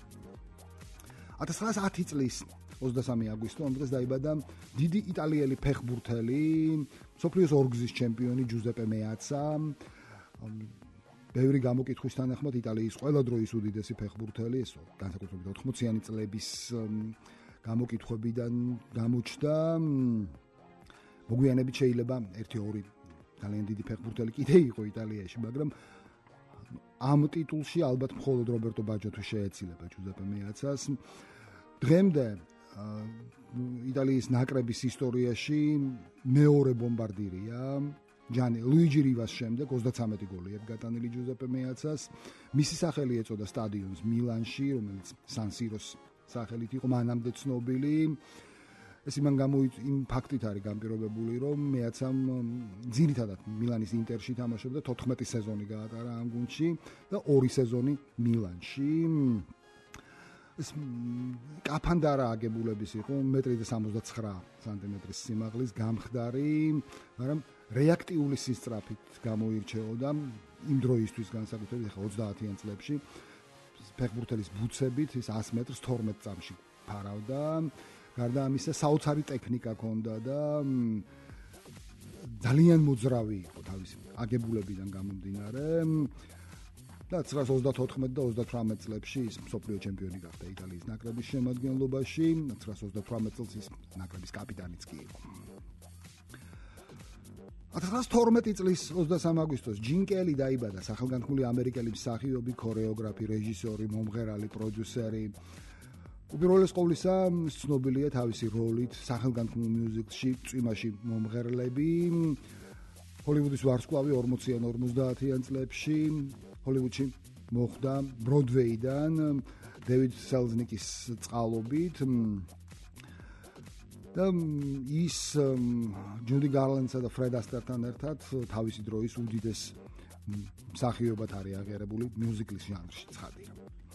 1910 წლის 23 აგვისტო ამ დღეს დაიბადა დიდი იტალიელი ფეხბურთელი, მსოფლიოს ორგზის ჩემპიონი ჯუზეპე მეაცა. ბევრი გამოკითხვის თანახმად იტალიის ყველა დროის უდიდესი ფეხბურთელი, ეს განსაკუთრებით 80-იანი წლების გამოკითხვებიდან გამოჩნდა. მოგვიანებით შეიძლება 1-2 ძალიან დიდი ფეხბურთელი კიდე იყო იტალიაში, მაგრამ ამ ტიტულში ალბათ მხოლოდ რობერტო ბაჯო თუ შეეცილება ჯუზეპე მეაცას. დღემდე იტალიის ნაკრების ისტორიაში მეორე ბომბარდირია. ლუიჯი რივას შემდეგ 33 გოლი აქვს გატანილი ჯუზეპე მეაცას. მისი სახელი ეწოდა სტადიონს მილანში, რომელიც სან სიროს სახელით იყო მანამდე ცნობილი. ეს იმ ფაქტით არის განპირობებული, რომ მეაცამ ძირითადად მილანის ინტერში თამაშობდა, 14 სეზონი გაატარა ამ გუნდში და 2 სეზონი მილანში. ეს კაფანდარა აგებულების იყო 1.79 სანტიმეტრის სიმაღლის, გამხდარი, მაგრამ რეაქტიული სისწრაფით გამოირჩეოდა იმ დროისთვის განსაკუთრებით, ახლა 30-იან წლებში ფეხბურთელის ბუცებით ის 100 მეტრს 12 წამში ფარავდა. გარდა ამისა, საოცარი ტექნიკა ჰქონდა და ძალიან მოძრავი იყო თავისი აგებულებიდან გამომდინარე. და 1934 და 38 წლებში ის მსოფლიო ჩემპიონი გახდა იტალიის ნაკრების შემადგენლობაში. 1938 წელს ის ნაკრების კაპიტანიც კი იყო. 1912 წლის 23 აგვისტოს ჯინ კელი დაიბადა, სახელგანთქმული ამერიკელი მსახიობი, ქორეოგრაფი, რეჟისორი, მომღერალი, პროდიუსერი. უპირველეს ყოვლისა, ცნობილია თავისი როლით სახელგანთქმულ მიუზიკლში წვიმაში მომღერლები. ჰოლივუდის ვარსკვლავი 40-იან 50-იან წლებში ჰოლივუდში მოხვდა ბროდვეიდან დევიდ სელზნიკის წყალობით. და ის ჯუდი გარლენდსა და ფრედ ასტერთან ერთად თავისი დროის უდიდეს მსახიობად არის აღიარებული მიუზიკლის ჟანრში, ცხადია.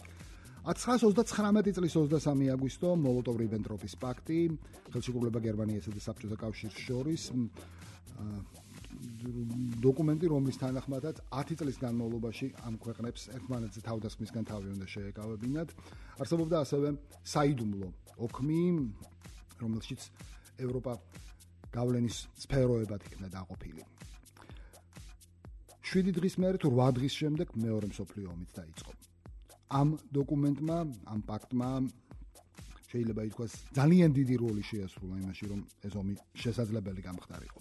1929 წლის 23 აგვისტო მოლოტოვ-რიბენტროპის პაქტი, ხელშეკრულება გერმანიასა და საბჭოთა კავშირის შორის, დოკუმენტი, რომლის თანახმადაც 10 წლის განმავლობაში ამ ქვეყნებს ერთმანეთზე თავდასხმისგან თავი უნდა შეეკავებინათ. არსებობდა ასევე საიდუმლო ოქმი, რომელშიც ევროპა გავლენის სფეროებად იქნა დაყოფილი. 7 დღის მერე თუ 8 დღის შემდეგ მეორე მსოფლიო ომიც დაიწყო. ამ დოკუმენტმა, ამ პაქტმა შეიძლება ითქვას ძალიან დიდი როლი შეასრულა იმაში, რომ ეს ომი შესაძლებელი გამხდარიყო.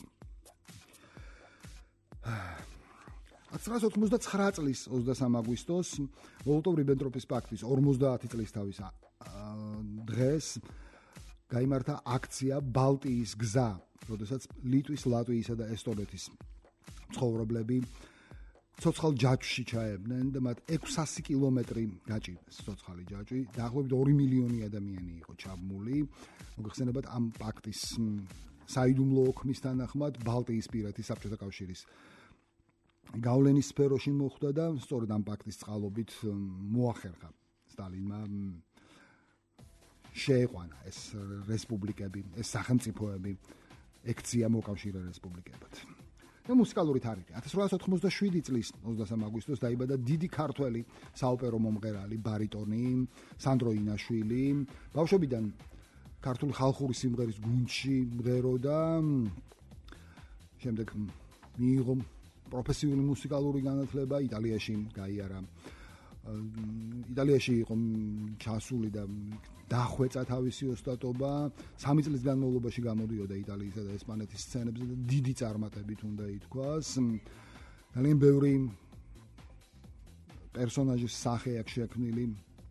1989 წლის 23 აგვისტოს მოლოტოვ-რიბენტროპის პაქტის 50 წლის თავის დღეს გაიმართა აქცია ბალტიის გზა, როდესაც ლიტვის, ლატვიისა და ესტონეთის მცხოვრებლები ცოცხალ ჯაჭვში ჩაებდნენ და მათ 600 კილომეტრი გაჭირეს ცოცხალი ჯაჭვი, დაახლოებით 2 მილიონი ადამიანი იყო ჩაბმული. მოგეხსენებათ, ამ პაქტის საიდუმლო ოქმის თანახმად ბალტიისპირეთის საბჭოთა კავშირის გავლენის სფეროში მოხვდა და სწორედ ამ პაქტის წყალობით მოახერხა სტალინმა შეეყვანა ეს რესპუბლიკები, ეს სახელმწიფოები ექცია მოკავშირე რესპუბლიკებად. და მუსიკალური თარიღი 1887 წლის 23 აგვისტოს დაიბადა დიდი ქართველი საოპერო მომღერალი, ბარიტონი სანდრო ინაშვილი. ბავშვობიდან ქართული ხალხური სიმღერის გუნდში მღეროდა, შემდეგ მიიღო პროფესიული მუსიკალური განათლება, იტალიაში გაიარა. იტალიაში იყო ჩასული და დახვეწა თავისი ოსტატობა. 3 წლის განმავლობაში გამოდიოდა იტალიისა და ესპანეთის სცენებზე და დიდი წარმატებით უნდა ითქვას. ძალიან ბევრი პერსონაჟის სახე აქვს შექმნილი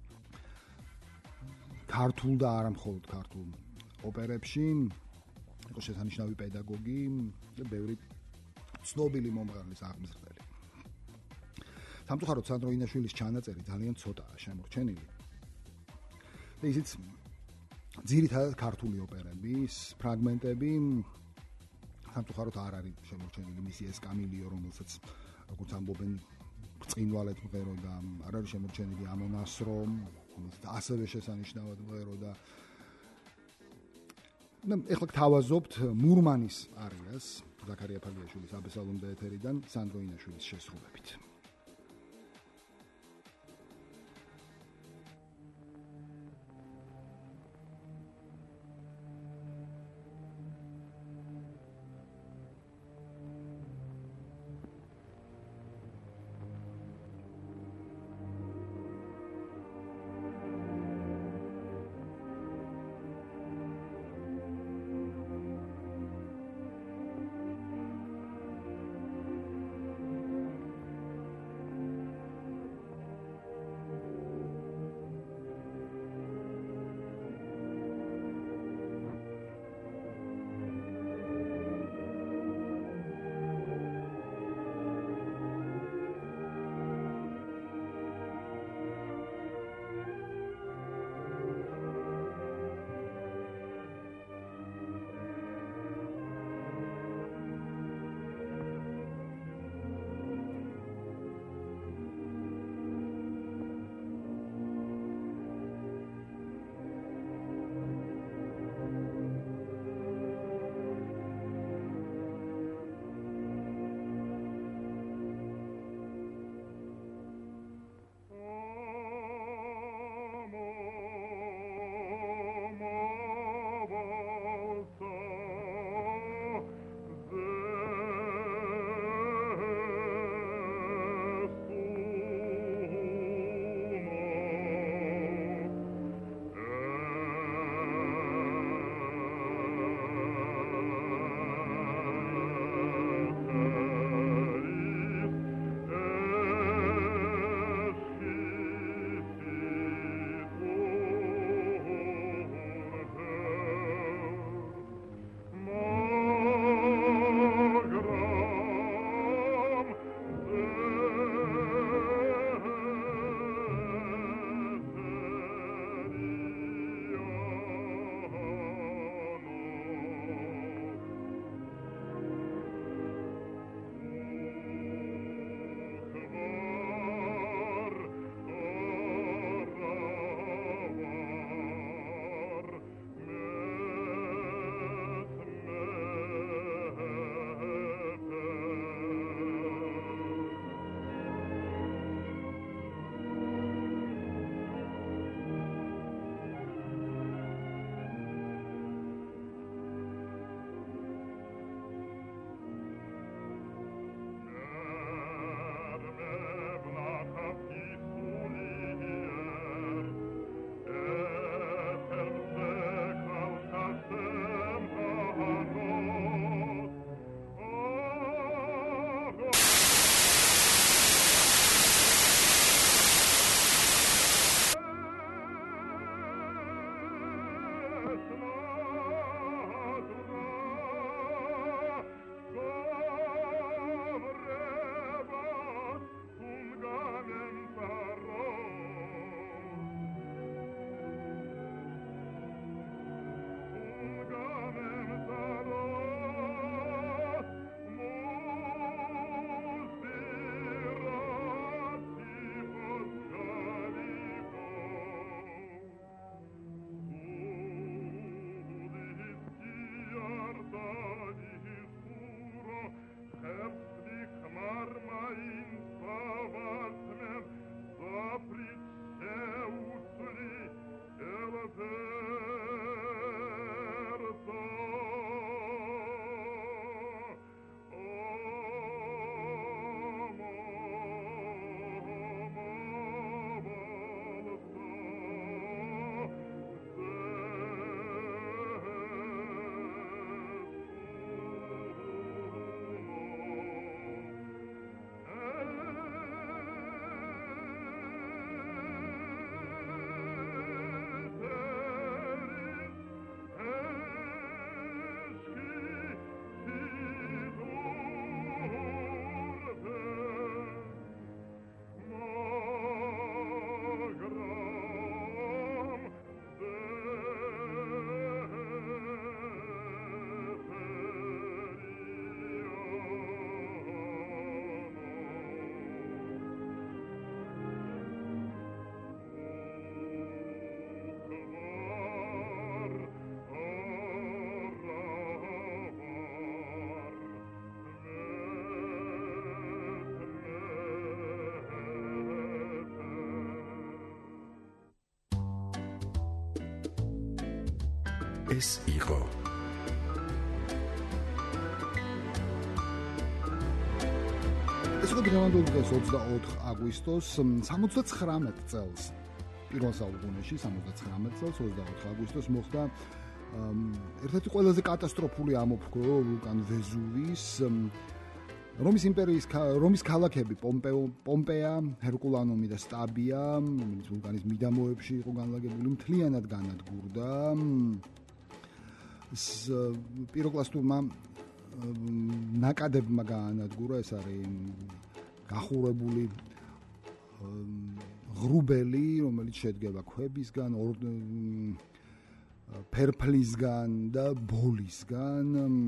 ქართულ და არა მხოლოდ ქართულ ოპერებში. იყო შესანიშნავი პედაგოგი და ბევრი ცნობილი მომღერლის აღმზრდელი. სამწუხაროდ სანდრო ინაშვილის ჩანაწერი ძალიან ცოტაა შემორჩენილი. და ისიც ძირითადად ქართული ოპერების ფრაგმენტები. სამწუხაროდ არ არის შემორჩენილი მისი ესკამილიო, რომელსაც როგორც ამბობენ ბრწყინვალედ მღეროდა, არ არის შემორჩენილი ამონასრო, რომელსაც ასევე შესანიშნავად მღეროდა. და ეხლა გთავაზობთ მურმანის არიას ზაქარია ფაგიაშვილის აბესალომ და ეთერიდან სანდრო ინაშვილის შესრულებით. ეს იყო ეს იყო დღევანდელი დღეს 24 აგვისტოს 79 წელს პირველ საუკუნეში 79 წელს 24 აგვისტოს მოხდა ერთ-ერთი ყველაზე კატასტროფული ამოფრქვევა ვულკან ვეზუვის რომის ქალაქები პომპეა, ჰერკულანუმი და სტაბია, რომელიც ვულკანის მიდამოებში იყო განლაგებული, მთლიანად განადგურდა. პიროკლასტურმა ნაკადებმა გაანადგურა, ეს არის გახურებული ღრუბელი, რომელიც შედგება ქვებისგან, ფერფლისგან და ბოლისგან.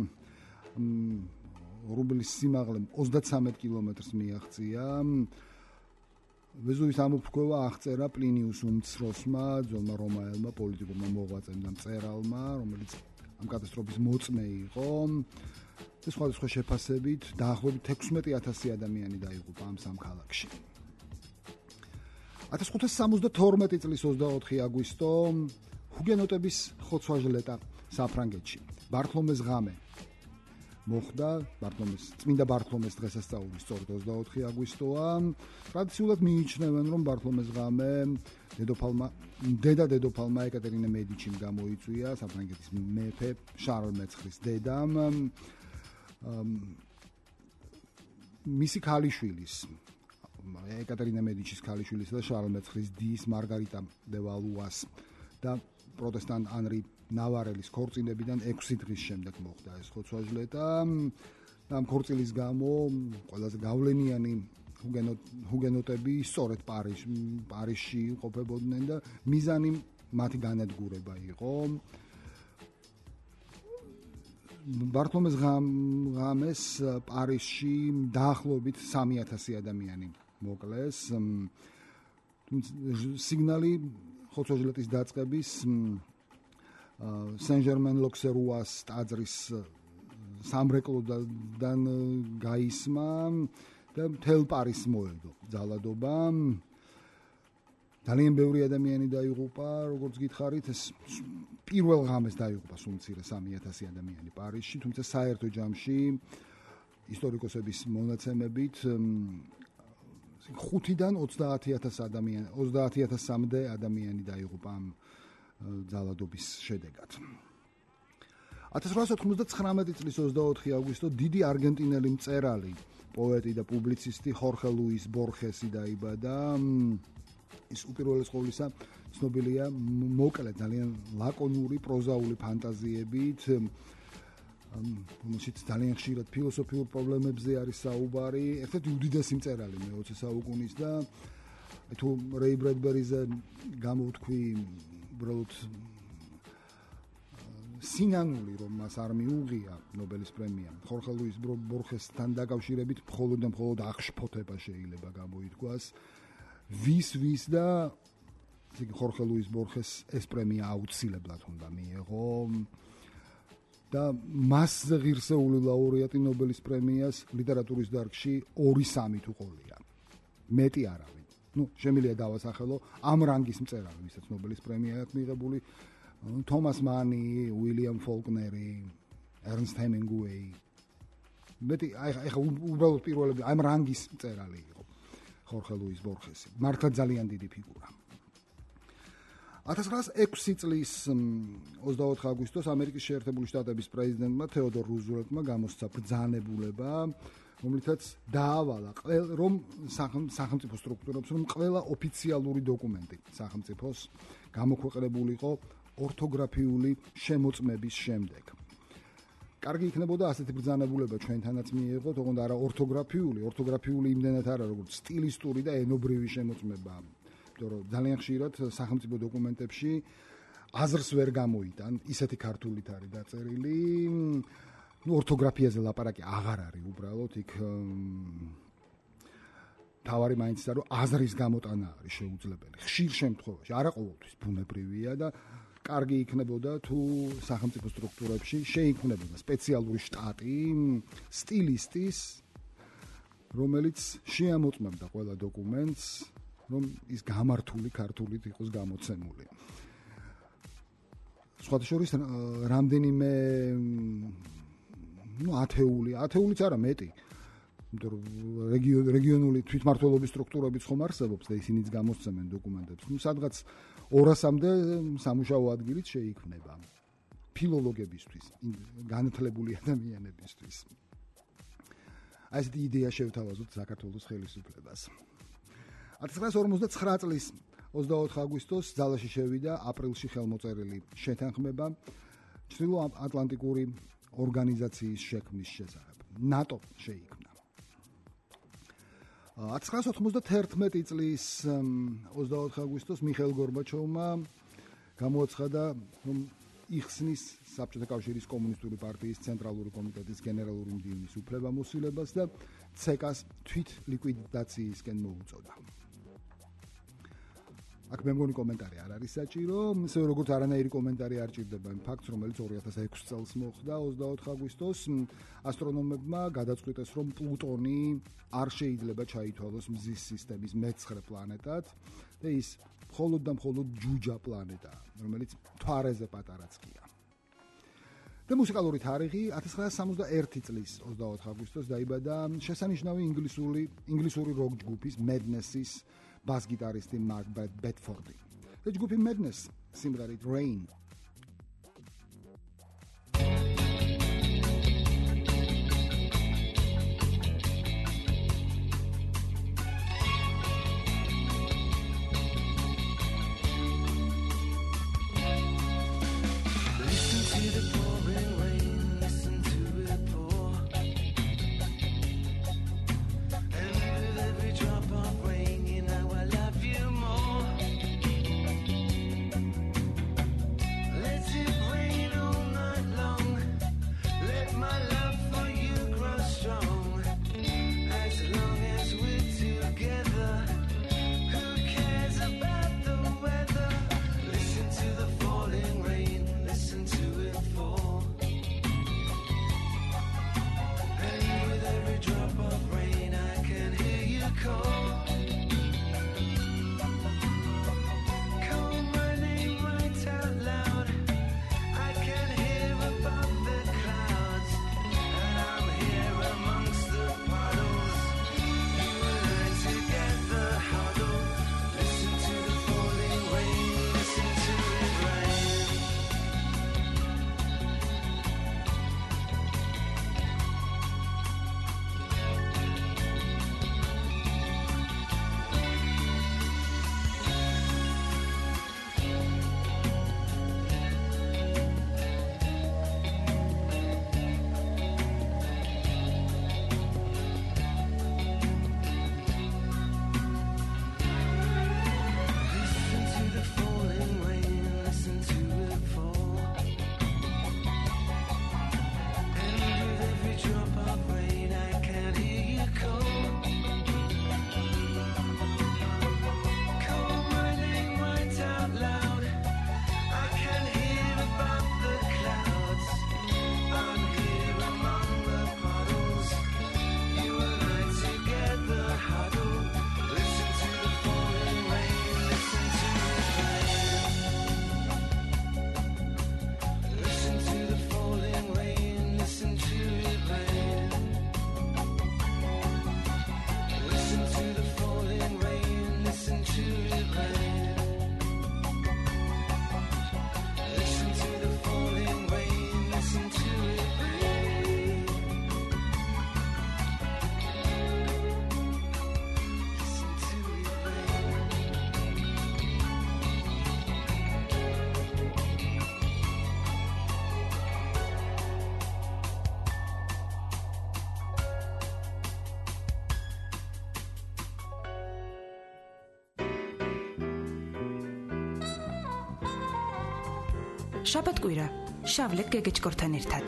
ღრუბელის სიმაღლე 33 კილომეტრს მიაღწია. ვეზუვის ამოფრქვევა აღწერა პლინიუს უმცროსმა, ძველმა რომაელმა პოლიტიკურმა მოღვაწემ და მწერალმა, რომელიც ამ კატასტროფის მოწმე იყო. ეს სხვადასხვა შეფასებით დაახლოებით 16,000 ადამიანი დაიღუპა ამ სამ ქალაქში. 1572 წლის 24 აგვისტო ჰუგენოტების ხოცვა-ჟლეტა საფრანგეთში. ბართლომეს ღამე მოხდა წმინდა ბართლომეს დღესასწაული სწორედ 24 აგვისტოა. ტრადიციულად მიიჩნევენ, რომ ბართლომეს ღამე დედოფალმა ეკატერინე მედიჩიმ გამოიწვია, საფრანგეთის მეფე შარლ მეცხრის დედამ. მისი ქალიშვილის ეკატერინე მედიჩის ქალიშვილის და შარლ მეცხრის დის მარგარიტა დე ვალუას და პროტესტანტ ანრი ნავარელის ქორწინებიდან 6 დღის შემდეგ მოხდა ეს ხოცვა-ჟლეტა. ამ ქორწილის გამო ყველაზე გავლენიანი ჰუგენოტები სწორედ პარიზში იმყოფებოდნენ და მიზანი მათი განადგურება იყო. ბართლომეს ღამეს პარიზში დაახლოებით 3,000 ადამიანი მოკლეს. სიგნალი ხოცვა-ჟლეტის დაწყების სენ-ჟერმენ-ლოქსერუას ტაძრის სამრეკლოდან გაისმა და მთელ პარიზს მოედო ძალადობა. ძალიან ბევრი ადამიანი დაიღუპა, როგორც გითხარით, ეს პირველ ღამეს დაიღუპა სულ მცირე 3,000 ადამიანი პარიზში, თუმცა საერთო ჯამში ისტორიკოსების მონაცემებით 5-დან 30,000-მდე ადამიანი დაიღუპა ამ ძალადობის შედეგად. 1899 წლის 24 აგვისტო დიდი არგენტინელი მწერალი, პოეტი და პუბლიცისტი ხორხე ლუის ბორხესი დაიბადა. ის უპირველეს ყოვლისა ცნობილია მოკლე, ძალიან ლაკონური პროზაული ფანტაზიებით, რომელშიც ძალიან ხშირად ფილოსოფიურ პრობლემებზე არის საუბარი. ერთ-ერთი უდიდესი მწერალი მე-20 საუკუნის და თუ რეი ბრედბერიზე გამოვთქვი უბრალოდ სინანული, რომ მას არ მიუღია ნობელის პრემია. ხორხე ლუის ბორხესთან დაკავშირებით მხოლოდ აღშფოთება შეიძლება გამოითქვას. ვის და ხორხე ლუის ბორხეს ეს პრემია აუცილებლად უნდა მიეღო. და მასზე ღირსეული ლაურეატი ნობელის პრემიას ლიტერატურის დარგში 2-3 თუ ყოლია. მეტი არავინ. შემიძლია დავასახელო ამ რანგის მწერალი, ვისაც ნობელის პრემია აქვს მიღებული, თომას მანი, უილიამ ფოლკნერი, ერნსტ ჰემინგუეი. მეტი ახლა უბრალოდ პირველები ამ რანგის მწერალი იყო ხორხე ლუის ბორხესი. მართლა ძალიან დიდი ფიგურა. 1906 წლის 24 აგვისტოს ამერიკის შეერთებული შტატების პრეზიდენტმა თეოდორ რუზველტმა გამოსცა ბრძანებულება, რომლითაც დაავალა რომ სახელმწიფო სტრუქტურებს, რომ ყველა ოფიციალური დოკუმენტი სახელმწიფოს გამოქვეყნებულიყო ორთოგრაფიული შემოწმების შემდეგ. კარგი იქნებოდა ასეთი ბრძანებულება ჩვენთანაც მიეღოთ, ოღონდ არა ორთოგრაფიული იმდენად არა, როგორც სტილისტური და ენობრივი შემოწმება. რომ ძალიან ხშირად სახელმწიფო დოკუმენტებში აზრს ვერ გამოიტან, ისეთი ქართულით არის დაწერილი. ორთოგრაფიაზე ლაპარაკი აღარ არის უბრალოდ, იქ თავარი მაინც ის რომ აზრის გამოტანა არის შეუძლებელი. ხშირ შემთხვევაში, არა ყოველთვის ბუნებრივია და კარგი იქნებოდა თუ სახელმწიფო სტრუქტურებში შეიქმნებოდა სპეციალური შტატი სტილისტის, რომელიც შეამოწმებდა ყველა დოკუმენტს, რომ ის გამართული ქართულით იყოს გამოცემული. სხვათა შორის რამდენიმე ათეულიც არა მეტი. იმიტომ რომ რეგიონული თვითმმართველობის სტრუქტურებიც ხომ არსებობს და ისინიც გამოსცემენ დოკუმენტებს. სადღაც 200-მდე სამუშაო ადგილიც შეიქმნება ფილოლოგებისთვის, განათლებული ადამიანებისთვის. აი ესეთი იდეა შევთავაზოთ საქართველოს ხელისუფლებას. 1959 წლის 24 აგვისტოს ძალაში შევიდა აპრილში ხელმოწერილი შეთანხმება ჩრდილო-ატლანტიკური ორგანიზაციის შექმნის შესახებ. ნატო შეიქმნა. 1991 წლის 24 აგვისტოს მიხეილ გორბაჩოვმა გამოაცხადა, რომ იხსნის საბჭოთა კავშირის კომუნისტური პარტიის ცენტრალური კომიტეტის გენერალური მდივნის უფლებამოსილებას და ცეკას თვით ლიკვიდაციისკენ მოუწოდა. აქ მე მგონი კომენტარი არ არის საჭირო, ისე როგორც არანაირი კომენტარი არ ჭირდება იმ ფაქტს, რომელიც 2006 წელს მოხდა 24 აგვისტოს ასტრონომებმა გადაწყვიტეს, რომ პლუტონი არ შეიძლება ჩაითვალოს მზის სისტემის მე-9 პლანეტად და ის მხოლოდ და მხოლოდ ჯუჯა პლანეტაა, რომელიც მთვარეზე პატარაც ყია. და მუსიკალური თარიღი 1971 წლის 24 აგვისტოს დაიბადა შესანიშნავი ინგლისური როკ ჯგუფის Madness-ის ბას-გიტარისტი მარკ ბედფორდი. და ჯგუფი Madness სიმღერით Rain. შაბათ-კვირა შავლეთ გეგეჭკორთან ერთად.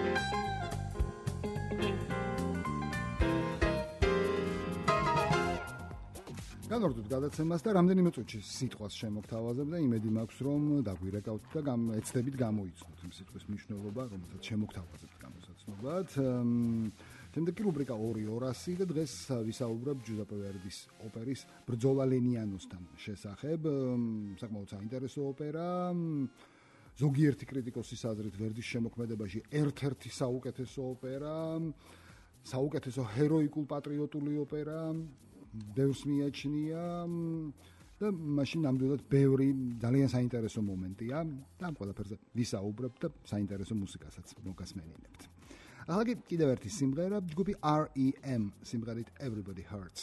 განვარდოთ გადაცემას და რამდენიმე წუთში სიტყვას შემოგთავაზებ და იმედი მაქვს, რომ დაგვირეკავთ და ეცდებით გამოიცნოთ იმ სიტყვის მნიშვნელობა, რომელსაც შემოგთავაზებთ გამოსაცნობად. შემდეგ კი რუბრიკა 200 და დღეს ვისაუბრებ ჯუზეპე ვერდის ოპერის ბრძოლა ლენიანოსთან შესახებ. საკმაოდ საინტერესო ოპერა. ზოგიერთი კრიტიკოსის აზრით ვერდის შემოქმედებაში ერთ-ერთი საუკეთესო ოპერა, საუკეთესო ჰეროიკულ პატრიოტული ოპერა, ბევრს მიაჩნია და მაშინ ნამდვილად ბევრი ძალიან საინტერესო მომენტია და ამ ყველაფერზე ვისაუბრებ და საინტერესო მუსიკასაც მოგასმენინებთ. ახლა კიდევ ერთი სიმღერა, ჯგუფი R.E.M. სიმღერით Everybody Hurts.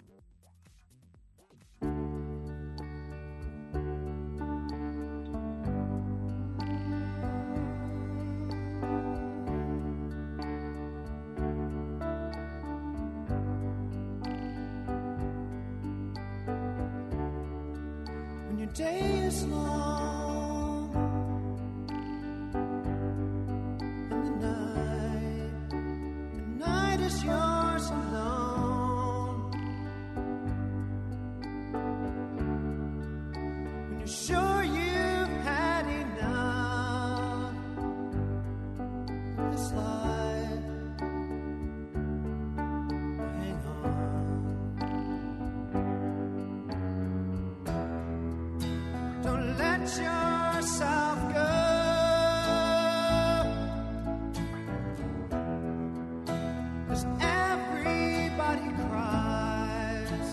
Day is long and the night is yours alone. When you're sure you've had enough of this life, hang on. Don't let yourself go, 'cause everybody cries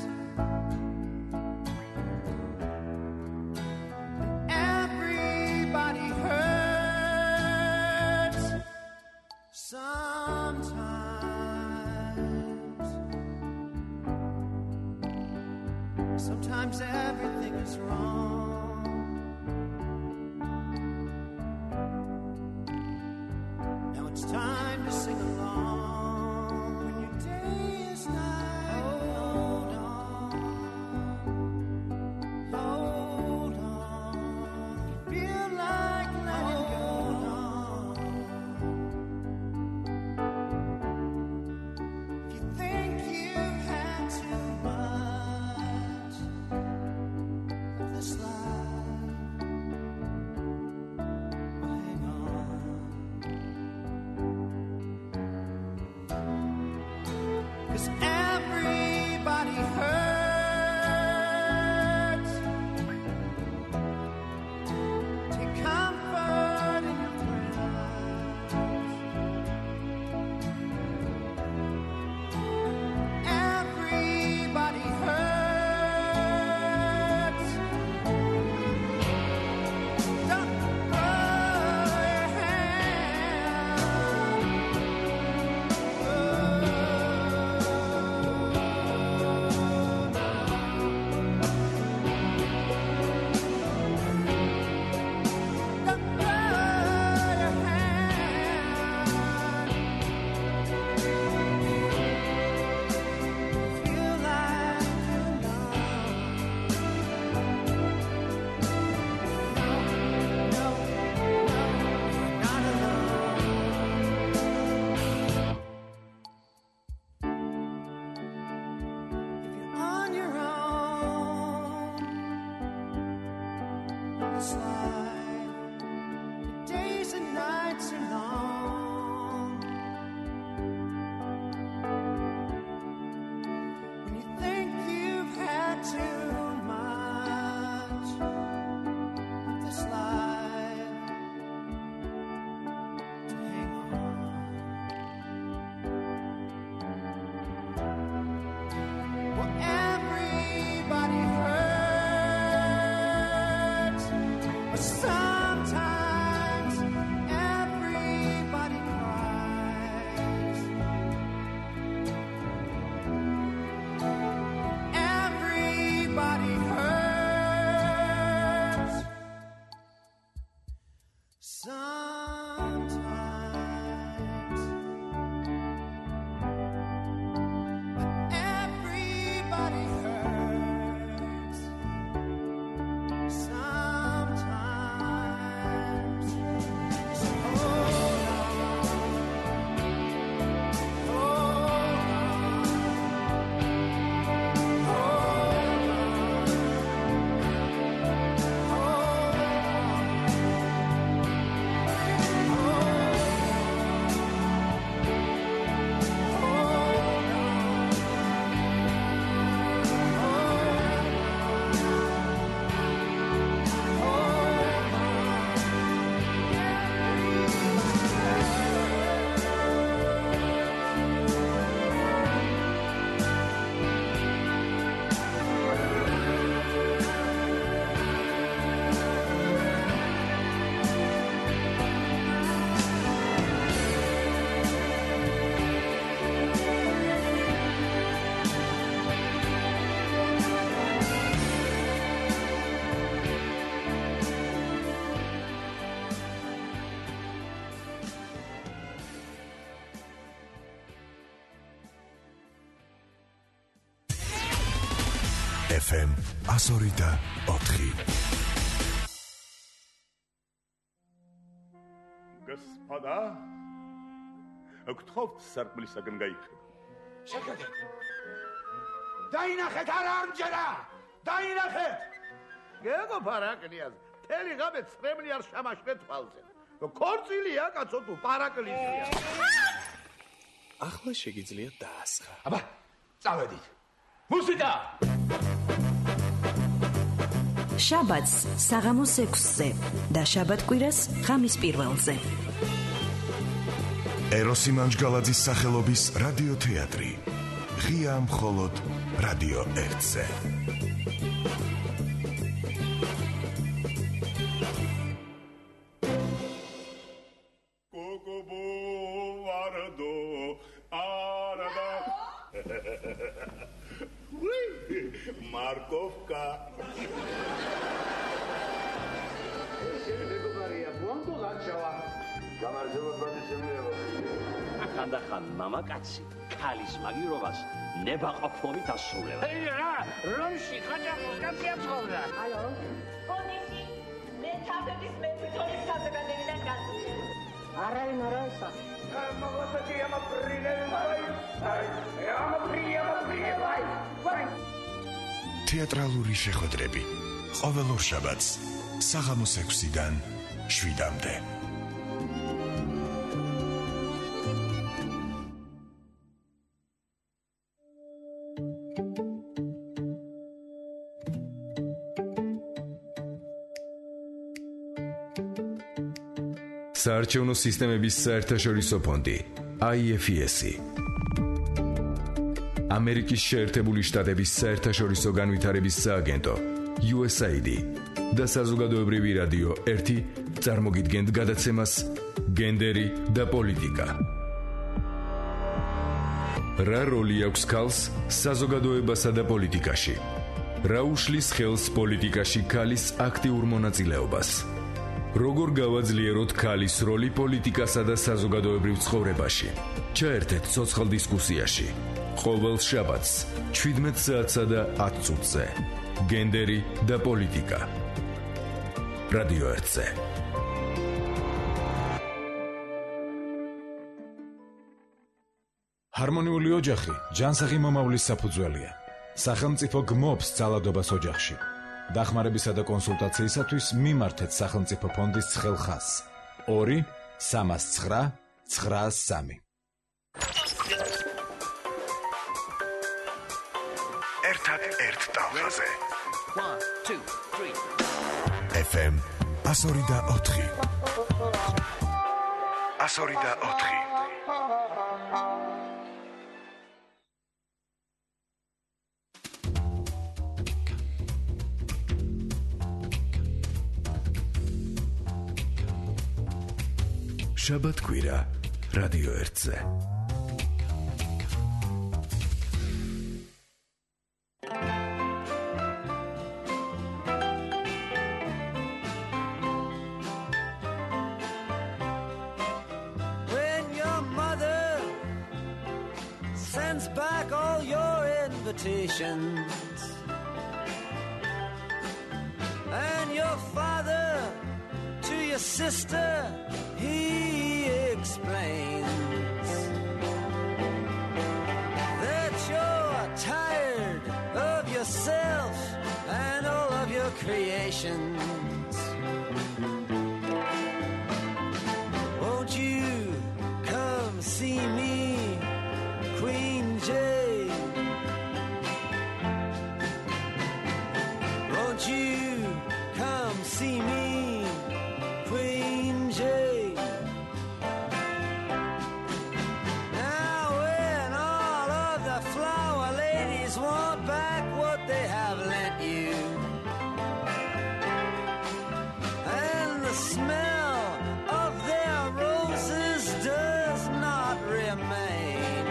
and everybody hurts sometimes. Sometimes everything is wrong. It's time to sing along. When your day is night, hold on, hold on. You feel like letting go. If you think you've had too much of this life, well, hang on. 'Cause everybody hurts. Take comfort in your prayers. Everybody hurts. Don't throw your hand. Days and nights are long. When you think you've had too much of this life, hang on. Well, everybody hurts, but sometimes everybody cries. Everybody hurts sometimes. Everybody hurts sometimes. FM 102.4. Господа, გთხოვთ სარკმლისაგან გაიხედო. შეგედეთ. დაინახეთ არა ამჯერა. დაინახეთ. გეგო პარაკლიას, თელი ღამე წრემლი არ შამაშკე თვალზე. ქორწილია კაცო თუ პარაკლისია. ახლა შეგიძლიათ დაასხა. აბა, წავედით. მუსიკა. შაბათს საღამოს 6-ზე და შაბათ-კვირას ღამის 1-ზე. ეროსი მანჯგალაძის სახელობის რადიო თეატრი. ღია მხოლოდ რადიო 1-ზე. Markovka. ხანდახან მამაკაცი ქალის მაგირობას ნებაყოფობით ასრულებს. რა, რომში ხაჭაპურს კაცი აცხოვრა. ალო. პონისი, მე თაფების მეფიტოლის საზოგადოებიდან გასული. არავინ არ აისა. მოგოწეთი ამაფრინები ვაი. ვაი. თეატრალური შეხვედრები ყოველ ორშაბათს საღამოს 6-დან 7-მდე. საარჩევნო სისტემების საერთაშორისო ფონდი IFES, ამერიკის შეერთებული შტატების საერთაშორისო განვითარების სააგენტო USAID და საზოგადოებრივი რადიო 1 წარმოგიდგენთ გადაცემას გენდერი და პოლიტიკა. რა როლი აქვს ქალს საზოგადოებასა და პოლიტიკაში? რა უშლის ხელს პოლიტიკაში ქალის აქტიურ მონაწილეობას? როგორ გავაძლიეროთ ქალის როლი პოლიტიკასა და საზოგადოებრივ ცხოვრებაში? ჩაერთეთ ცოცხალ დისკუსიაში. ყოველ შაბათს 17 საათსა და 10 წუთზე. გენდერი და პოლიტიკა. რადიო 1-ზე. ჰარმონიული ოჯახი ჯანსაღი მომავლის საფუძველია. სახელმწიფო გმობს ძალადობას ოჯახში. დახმარებისა და კონსულტაციისათვის მიმართეთ სახელმწიფო ფონდის ცხელხაზს 2-309-903. ერთად ერთ ტალღაზე. 1 2 3 FM 102.4. 102.4. შაბათ-კვირა რადიო 1-ზე. When your mother sends back all your invitations and your father to your sister he explains that you're tired of yourself and all of your creations. Won't you come see me, Queen Jane? Won't you come see me, Queen Jane? Now when all of the flower ladies want back what they have lent you, and the smell of their roses does not remain,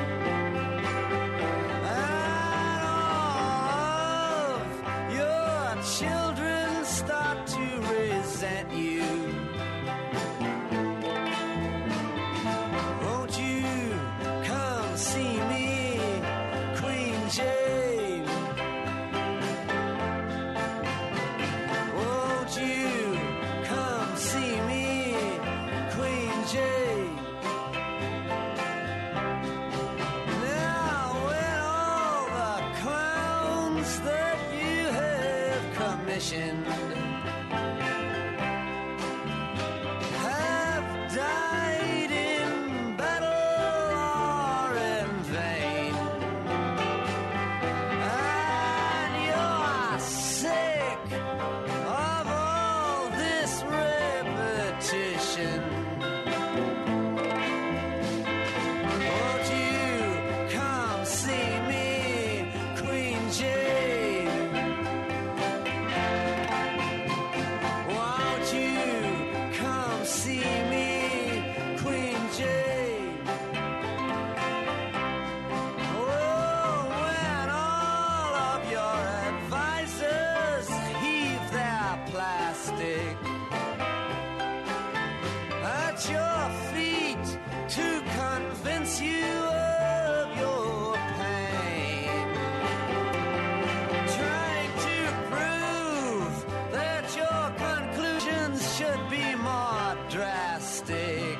and all of your children start to resent you, won't you come see me, Queen Jane? positioned have died in battle or in vain, and you're sick of all this repetition. Won't you come see me, Queen Jane? Won't you come see me, Queen Jane? Oh, when all of your advisors heave their plastic at your feet to convince you of your pain, trying to prove that your conclusions should be more drastic.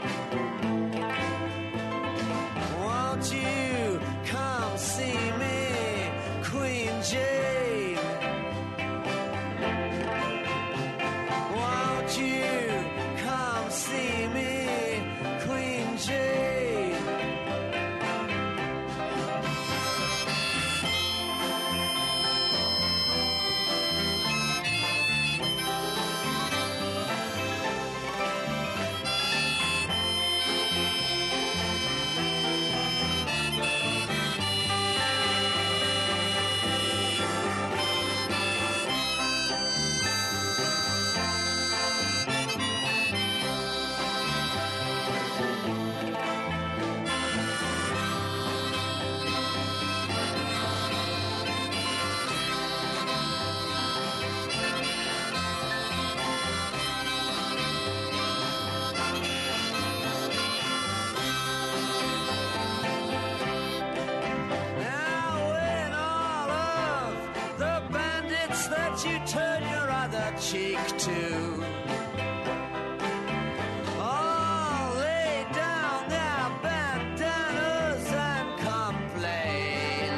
Won't you come see me, Queen Jane? Won't you come see me, Queen Jane? Now when all of the bandits that you turn your other cheek to all lay down their bandanas and complain,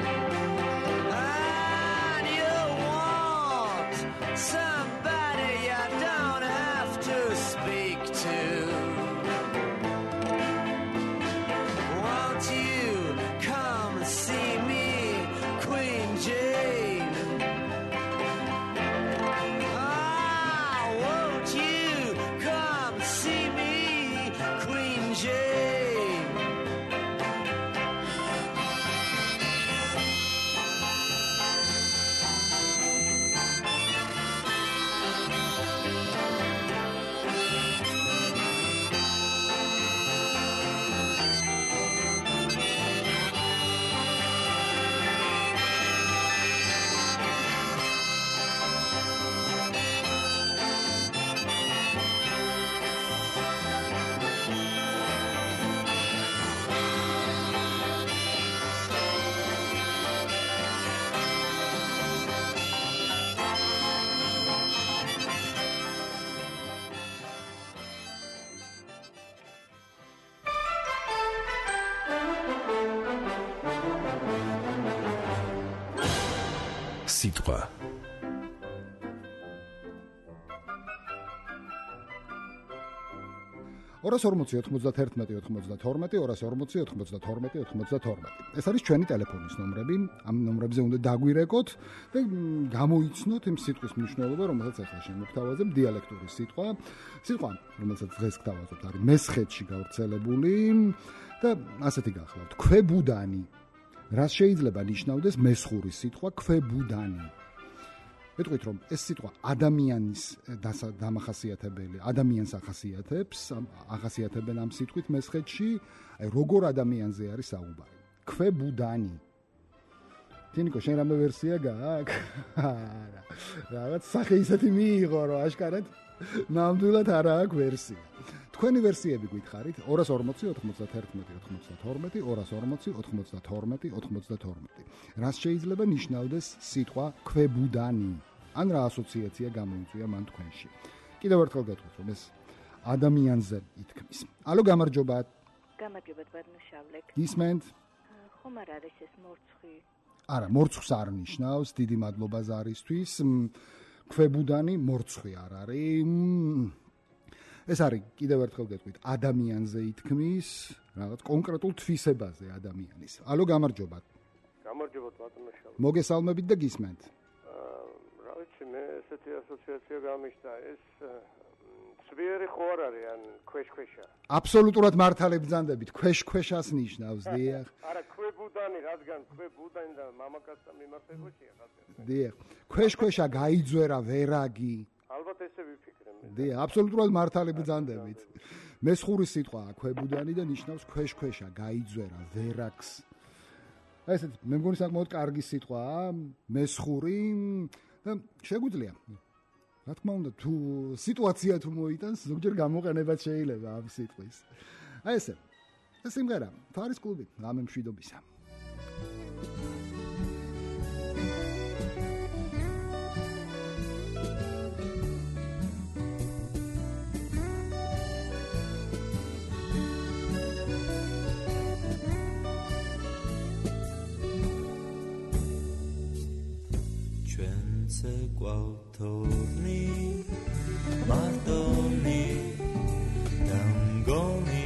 and you want somebody you don't have to speak to, won't you come see me, Queen Jane? Ah, won't you come see me, Queen Jane? სიტყვა. ორას 40 91 92 240 92 92. ეს არის ჩვენი ტელეფონის ნომრები. ამ ნომრებზე უნდა დაგვირეკოთ და გამოიცნოთ იმ სიტყვის მნიშვნელობა, რომელსაც ახლა შემოგთავაზებ, დიალექტური სიტყვა. სიტყვა, რომელსაც დღეს გთავაზობთ, არის მესხეთში გავრცელებული და ასეთი გახლავთ. ქვებუდანი. რას შეიძლება ნიშნავდეს მესხური სიტყვა ქვებუდანი? ვიტყვით, რომ ეს სიტყვა ადამიანის დამახასიათებელი, ადამიანს ახასიათებენ ამ სიტყვით მესხეთში, აი როგორ ადამიანზე არის საუბარი. ქვებუდანი. თინიკო, შენ რამე ვერსია გააქვს? არა. რაღაც სახე ისეთი მიიღო, რომ აშკარად ნამდვილად არა აქვს ვერსია. თქვენი ვერსიები გითხარით 240 91 92 240 92 92. რას შეიძლება ნიშნავდეს სიტყვა ქვებუდანი? ან რა ასოციაცია გამოიწვია მან თქვენში? კიდევ ერთხელ გეტყვით, რომ ეს ადამიანზე ითქმის. ალო, გამარჯობა. გამარჯობა, ბარნაშავლეკ. ისმენთ? ხომ არ არის ეს მორცხვი? არა, მორცხვს არ ნიშნავს, დიდი მადლობა ზარისთვის. ქვებუდანი მორცხვი არ არის. ეს არის კიდევ ერთხელ გეტყვით, ადამიანზე ითქმის, რაღაც კონკრეტულ თვისებაზე ადამიანის. ალო, გამარჯობა. გამარჯობა ბატონო შალვა. მოგესალმებით და გისმენთ. რა ვიცი, მე ესეთი ასოციაცია გამიშთა, ეს სვიერი ხო არ არის, ან ქვეშ-ქვეშა. აბსოლუტურად მართალ ებრძანდებით, ქვეშ-ქვეშას ნიშნავს, დიახ. არა, ქვებუდანი, რადგან ქვებუდანი და მამაკაცთან მიმართებაშია ხალხი. დიახ. ქვეშ-ქვეშა გაიძვერა ვერაგი. ალბათ ესე ვიფიქრე მე. დიახ, აბსოლუტურად მართალ ებრძანდებით. მესხური სიტყვაა ქვებუდანი და ნიშნავს ქვეშ-ქვეშა გაიძვერა ვერაგს. ესეც მე მგონი საკმაოდ კარგი სიტყვაა, მესხური და შეგვიძლია. რა თქმა უნდა, თუ სიტუაცია თუ მოიტანს, ზოგჯერ გამოყენებაც შეიძლება ამ სიტყვის. აი ესე. ეს სიმღერა, ფარის კლუბი, რამე მშვიდობისა. Quautorni, Martoni, Dangoni,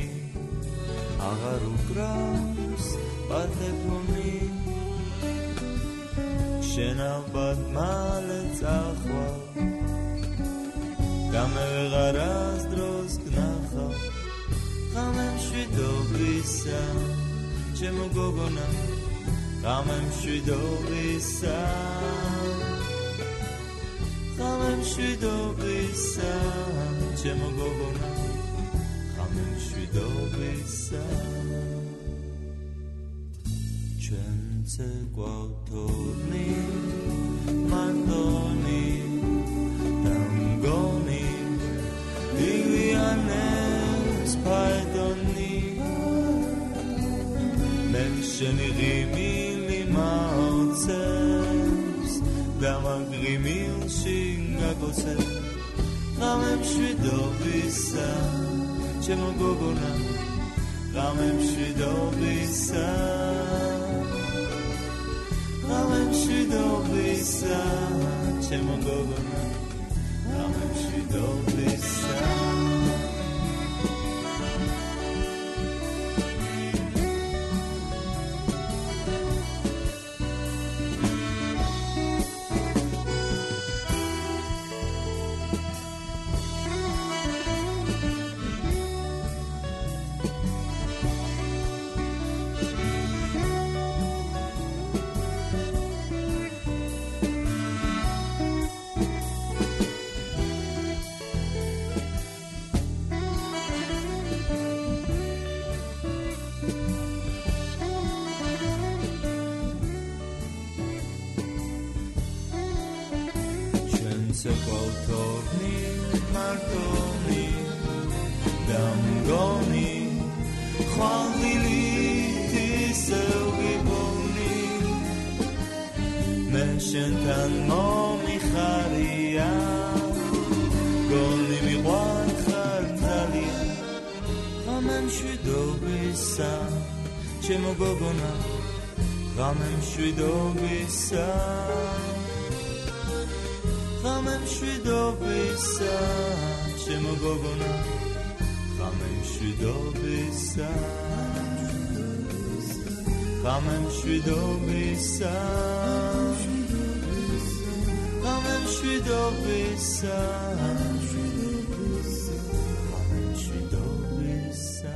Agarukras, Pateponi, Shenabat Malets Achwa, Gamegaras Drosknacha, Kamem Shidovisa, Chemogogona, Kamem Shidovisa. Kamem shvidovisa, chemo gogona. Kamem shvidovisa, chence quautorni, Martoni, Dangoni, Vivianes paidoni, Mensheni rimili maotzes, Damagrimil shingagose, Kamem shvidovisa, chemo gogona, Kamem shvidovisa, Kamem shvidovisa, chemo gogona, Kamem shvidovisa. Quautorni, Martoni, Dangoni, Chwalili, Tiseviboni, Meshentan Momi Charia, Goni Miwan Chartalia, Kamem shvidovisa, chemo gogona, Kamem shvidovisa. Kamem shvidovisa, chemo gogona. Kamem shvidovisa, Kamem shvidovisa, Kamem shvidovisa, Kamem shvidovisa.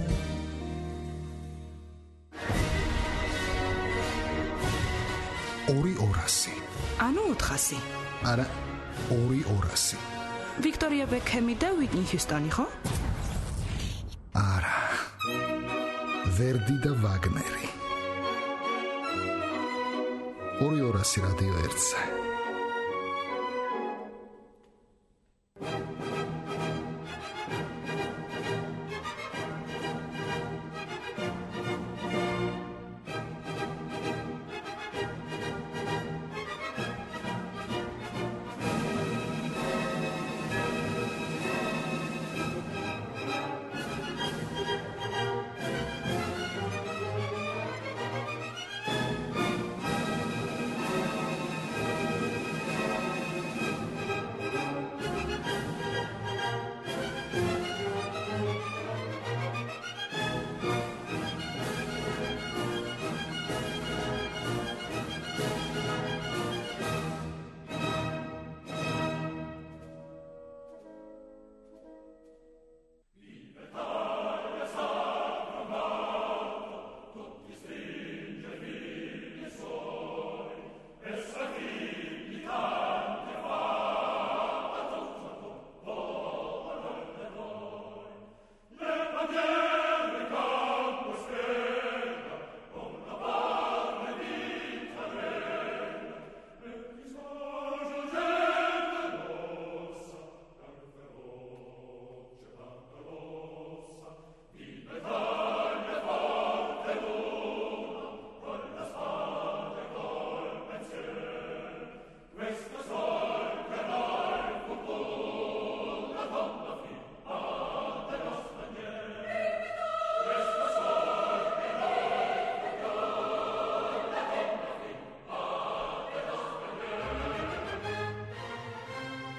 ორი 200. ანუ 400. არა, 200. ვიქტორია ბეკჰემი და ვიტნი ჰიუსტონი, ხო? არა. ვერდი და ვაგნერი. 200 რადიო ერთზე.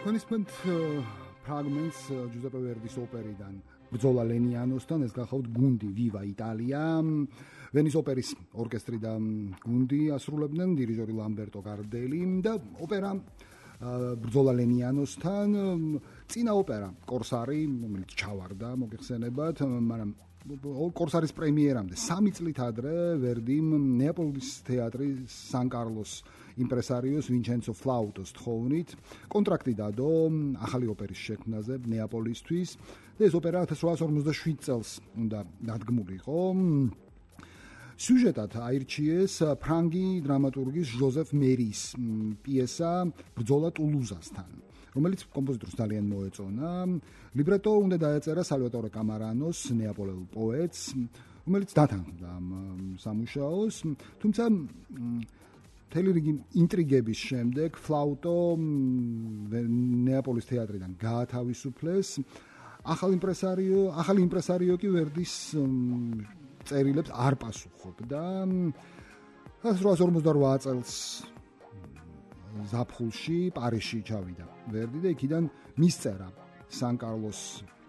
მოგესმენთ ფრაგმენტს ჯუზეპე ვერდის ოპერიდან ბრძოლა ლენიანოსთან, ეს გახავთ გუნდი ვივა იტალია. ვენის ოპერის ორკესტრი და გუნდი ასრულებდნენ, დირიჟორი ლამბერტო გარდელი და ოპერა ბრძოლა ლენიანოსთან, წინა ოპერა კორსარი, რომელიც ჩავარდა მოგეხსენებათ, მაგრამ კორსარის პრემიერამდე 3 წლით ადრე ვერდიმ ნეაპოლის თეატრის სან-კარლოს იმპრესარიოს ვინჩენცო ფლაუტოს თხოვნით კონტრაქტი დადო ახალი ოპერის შექმნაზე ნეაპოლისთვის და ეს ოპერა 1857 წელს უნდა დადგმულიყო. სიუჟეტად აირჩიეს ფრანგი დრამატურგის ჟოზეფ მერის პიესა ბრძოლა ტულუზასთან, რომელიც კომპოზიტორს ძალიან მოეწონა. ლიბრეტო უნდა დაეწერა სალვატორე კამარანოს, ნეაპოლელ პოეტს, რომელიც დათანხმდა ამ სამუშაოს, თუმცა მთელი რიგი ინტრიგების შემდეგ ფლაუტო ნეაპოლის თეატრიდან გაათავისუფლეს. ახალი იმპრესარიო კი ვერდის წერილებს არ პასუხობდა. 1858 წელს ზაფხულში პარიზში ჩავიდა ვერდი და იქიდან მისწერა სან-კარლოს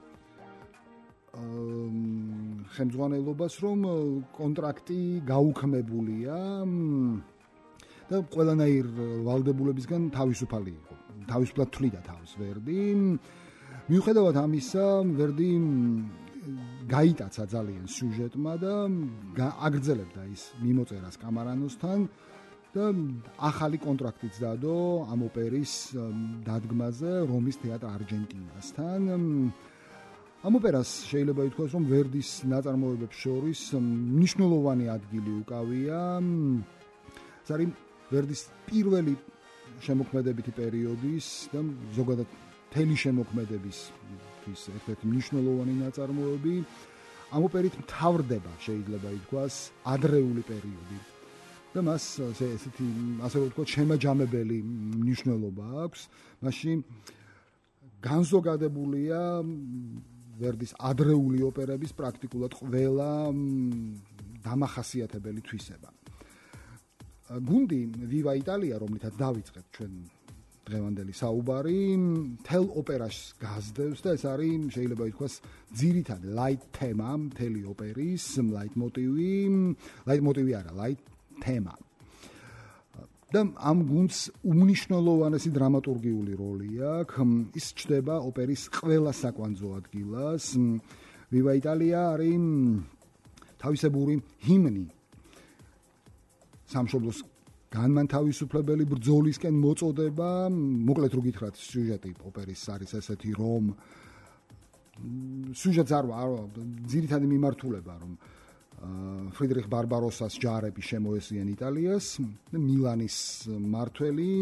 ხელმძღვანელობას, რომ კონტრაქტი გაუქმებულია და ყველანაირ ვალდებულებისგან თავისუფალი იყო. თავისუფლად თვლიდა თავს ვერდი. მიუხედავად ამისა, ვერდი გაიტაცა ძალიან სიუჟეტმა და აგრძელებდა ის მიმოწერას კამარანოსთან და ახალი კონტრაქტიც დადო ამ ოპერის დადგმაზე რომის თეატრ არჯენტინასთან. ამ ოპერას შეიძლება ითქვას, რომ ვერდის ნაწარმოებებს შორის მნიშვნელოვანი ადგილი უკავია. ეს არის ვერდის პირველი შემოქმედებითი პერიოდის და ზოგადად მთელი შემოქმედების ერთ-ერთი მნიშვნელოვანი ნაწარმოები. ამ ოპერით მთავრდება, შეიძლება ითქვას, ადრეული პერიოდი და მას ესეთი ასე ვთქვათ შემაჯამებელი მნიშვნელობა აქვს. მასში განზოგადებულია ვერდის ადრეული ოპერების პრაქტიკულად ყველა დამახასიათებელი თვისება. გუნდი ვივა იტალია, რომლითაც დავიწყეთ ჩვენ დღევანდელი საუბარი, მთელ ოპერას გასდევს და ეს არის შეიძლება ითქვას ძირითადი ლაით თემა მთელი ოპერის, ლაით მოტივი არა, ლაით თემა. და ამ გუნდს უმნიშვნელოვანესი დრამატურგიული როლი აქვს. ის ჩდება ოპერის ყველა საკვანძო ადგილას. ვივა იტალია არის თავისებური ჰიმნი სამშობლოს განმანთავისუფლებელი ბრძოლისკენ მოწოდება. მოკლედ რო გითხრათ, სიუჟეტი ოპერის არის ესეთი, რომ სიუჟეტს არ ძირითადი მიმართულება, რომ ფრიდრიხ ბარბაროსას ჯარები შემოესვიან იტალიას და მილანის მმართველი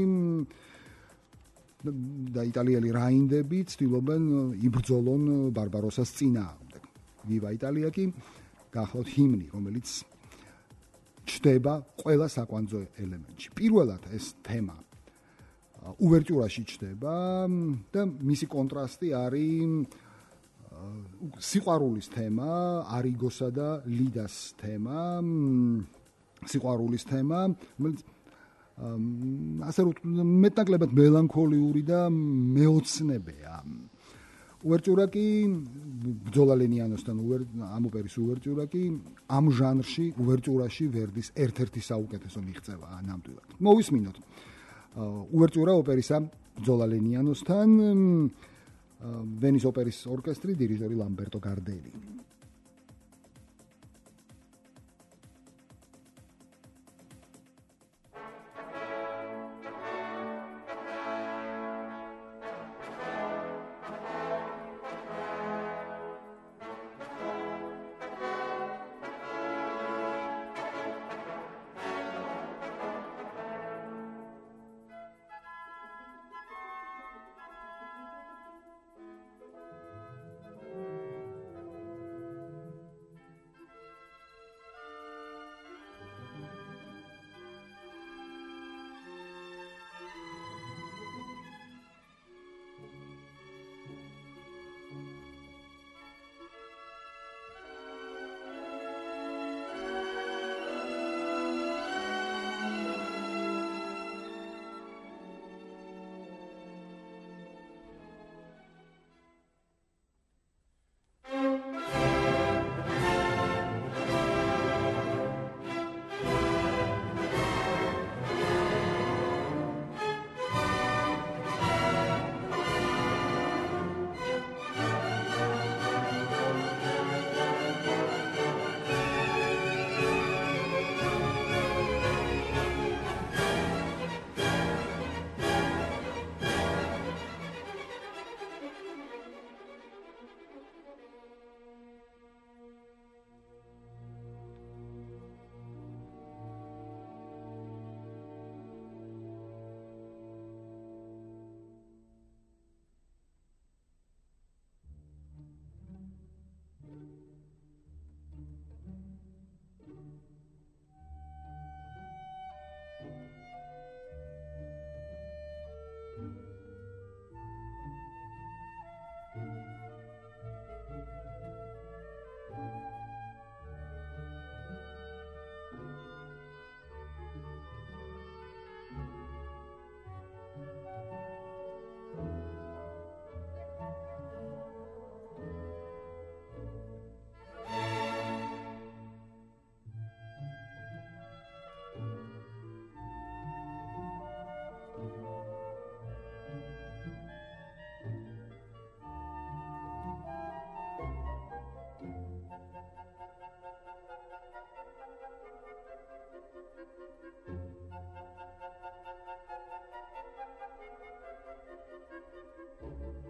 და იტალიელი რაინდები ცდილობენ იბრძოლონ ბარბაროსას წინააღმდეგ. ვივა იტალია კი გახლავთ ჰიმნი, რომელიც ჩდება ყველა საკვანძო ელემენტში. პირველად ეს თემა უვერტიურაში ჩდება და მისი კონტრასტი არის სიყვარულის თემა, არიგოსა და ლიდას თემა, სიყვარულის თემა, რომელიც ასე მეტნაკლებად მელანქოლიური და მეოცნებია. უვერტიურა კი ბრძოლა ლენიანოსთან ამ ოპერის უვერტიურა კი ამ ჟანრში უვერტიურაში ვერდის ერთ-ერთი საუკეთესო მიღწევაა ნამდვილად. მოვისმინოთ უვერტიურა ოპერისა ბრძოლა ლენიანოსთან, ვენის ოპერის ორკესტრი, დირიჟორი ლამბერტო გარდელი.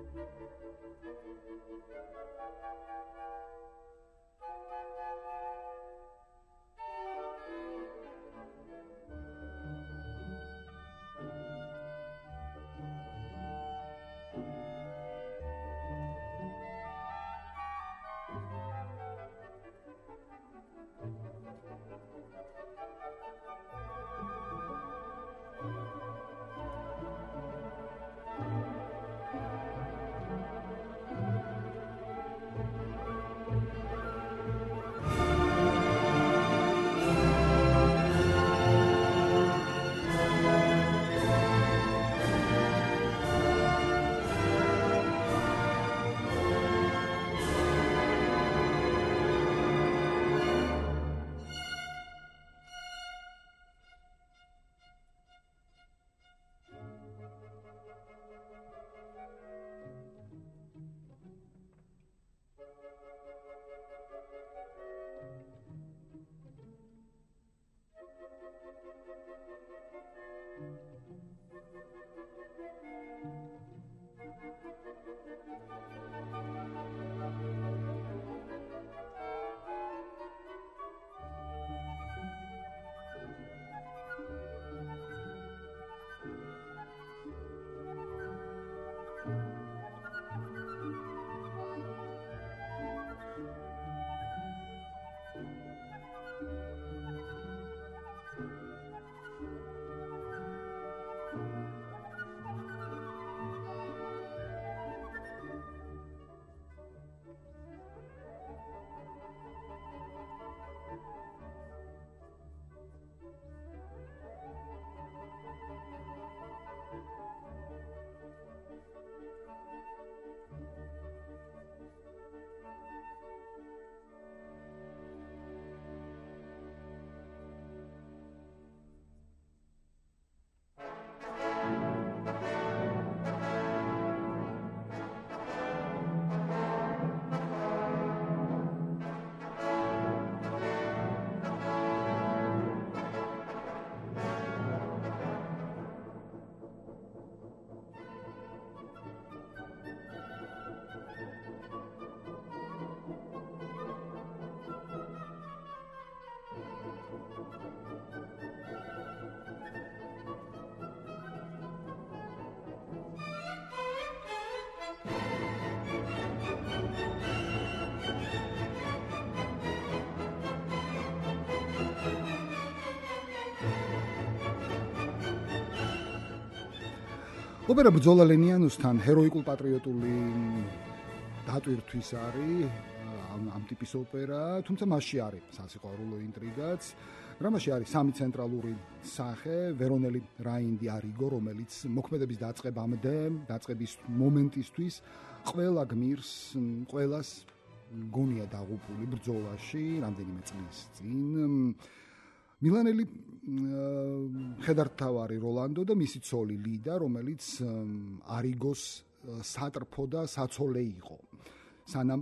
ოპერა ბრძოლა ლენიანოსთან ჰეროიკულ პატრიოტული დატვირთვის არის ამ ტიპის ოპერა, თუმცა მასში არის სასიყვარულო ინტრიგაც. რამაში არის სამი ცენტრალური სახე, ვერონელი რაინდი არიგო, რომელიც მოქმედების დაწყებამდე, დაწყების მომენტისთვის ყველა გმირს, ყველას გონია დაღუპული ბრძოლაში რამდენიმე წლის წინ. მილანელი ხედართავარი როლანდო და მისი ცოლი ლიდა, რომელიც არიგოს სატრფო და საცოლე იყო. სანამ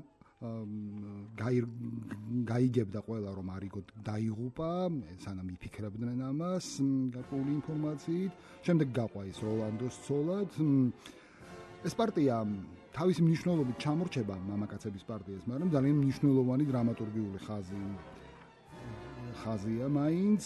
გაიგებდა ყველა რომ არიგო დაიღუპა, სანამ იფიქრებდნენ ამას გარკვეული ინფორმაციით, შემდეგ გაყვა ის როლანდოს ცოლად. ეს პარტია თავისი მნიშვნელობით ჩამორჩება მამაკაცების პარტიას, მაგრამ ძალიან მნიშვნელოვანი დრამატურგიული ხაზია მაინც.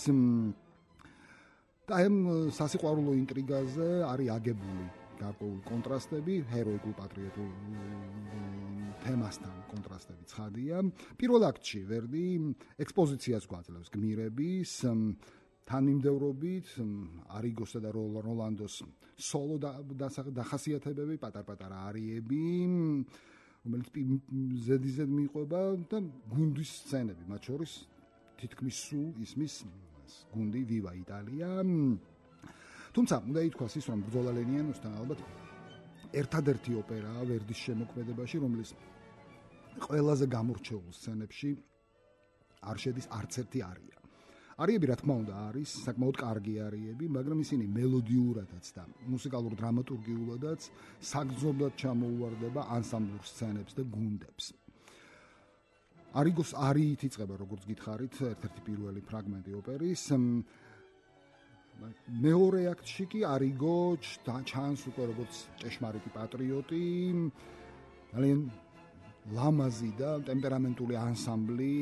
და ამ სასიყვარულო ინტრიგაზე არის აგებული გარკვეული კონტრასტები, ჰეროიკულ პატრიოტულ თემასთან კონტრასტები ცხადია. პირველ აქტში ვერდი ექსპოზიციას გვაძლევს გმირების თანმიმდევრობით, არიგოსა და როლანდოს სოლო დახასიათებები, პატარ-პატარა არიები, რომელიც ზედიზედ მიყვება და გუნდის სცენები, მათ შორის თითქმის სულ ისმის გუნდი ვივა იტალია. თუმცა უნდა ითქვას ის, რომ ბრძოლა ლენიანოსთან ალბათ ერთადერთი ოპერაა ვერდის შემოქმედებაში, რომლის ყველაზე გამორჩეულ სცენებში არ შედის არც ერთი არია. არიები, რა თქმა უნდა, არის საკმაოდ კარგი არიები, მაგრამ ისინი მელოდიურადაც და მუსიკალურ დრამატურგიულადაც საგრძნობლად ჩამოუვარდება ანსამბლურ სცენებს და გუნდებს. არიგოს არიით იწყება, როგორც გითხარით, ერთ-ერთი პირველი ფრაგმენტი ოპერის. მეორე აქტში კი არიგო ჩანს უკვე როგორც ჭეშმარიტი პატრიოტი, ძალიან ლამაზი და ტემპერამენტული ანსამბლი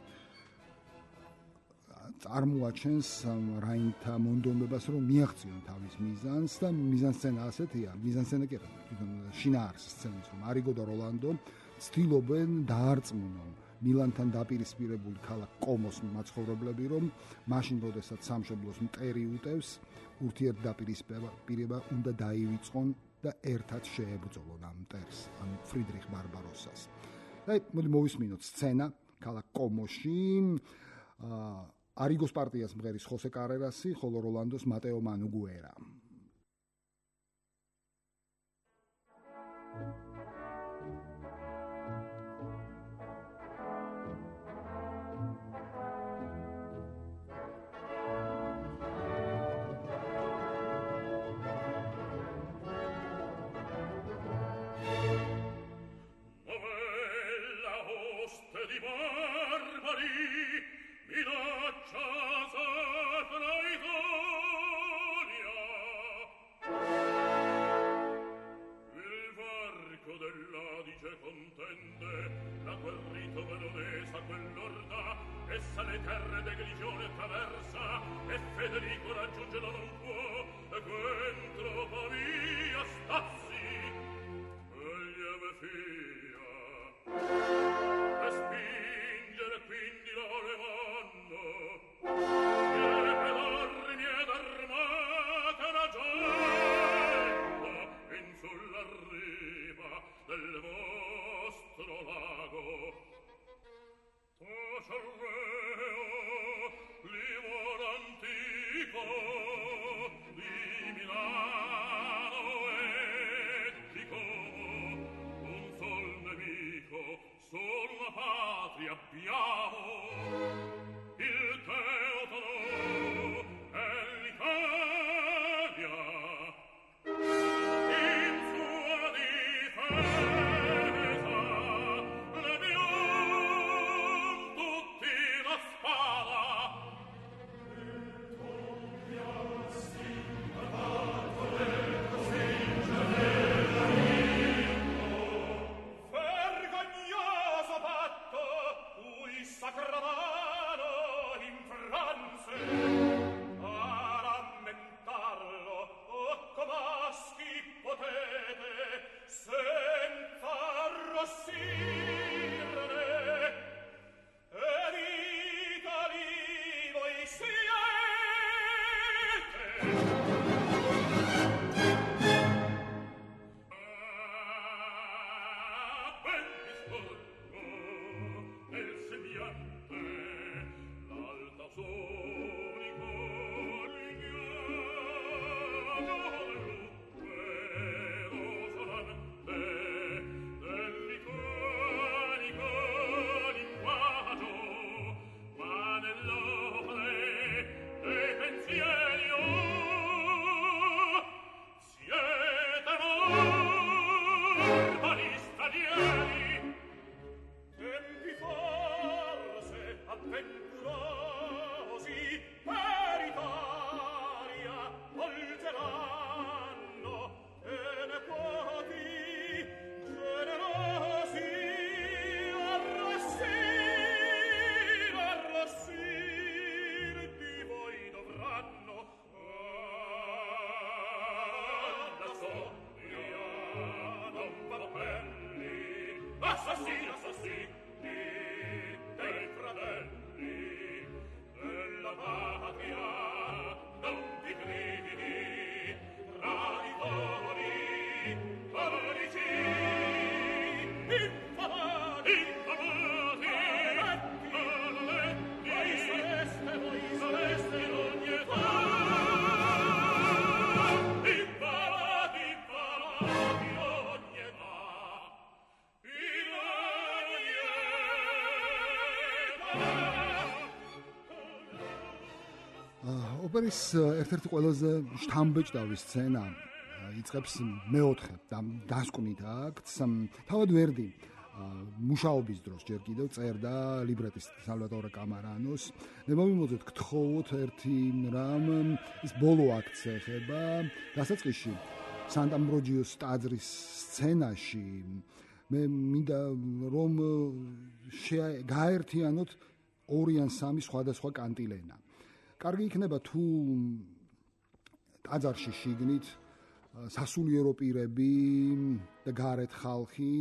წარმოაჩენს რაინთა მონდომებას, რომ მიაღწიონ თავის მიზანს და მიზანსცენა ასეთია, მიზანსცენა კი არა, თვითონ შინაარს სცენის, რომ არიგო და როლანდო ცდილობენ დაარწმუნონ მილანთან დაპირისპირებული ქალაქ კომოს მაცხოვრებლები, რომ მაშინ, როდესაც სამშობლოს მტერი უტევს, ურთიერთდაპირისპირება უნდა დაივიწყონ და ერთად შეებრძოლონ ამ მტერს, ან ფრიდრიხ ბარბაროსას. და მოდი მოვისმინოთ სცენა ქალაქ კომოში. არიგოს პარტიას მღერის ხოსე კარერასი, ხოლო როლანდოს მატეო მანუგუერა. Essa le terre de Gligione traversa e Federico raggiungerlo non può e dentro Pavia stassi e lieve fia e spingere quindi lo levanno e per armi ed armate una gialla in sulla riva del vostro lago. Cerveo, limone antico di Milano e di Como, un sol nemico, solo una patria abbiamo, il Teotoro e l'Italia. In sua difesa ოპერის ერთ-ერთი ყველაზე შთამბეჭდავი სცენა იწყებს მეოთხე დასკვნით აქტს. თავად ვერდი მუშაობის დროს ჯერ კიდევ წერდა ლიბრეტისტ სალვატორე კამარანოს. მოვიმოძეთ გთხოვოთ ერთი რამ, ის ბოლო აქტს ეხება, დასაწყისში სანტამბროჯიოს ტაძრის სცენაში მე მინდა რომ გაერთიანოთ ორი ან სამი სხვადასხვა კანტილენა. კარგი იქნება თუ ტაძარში შიგნით სასულიერო პირები და გარეთ ხალხი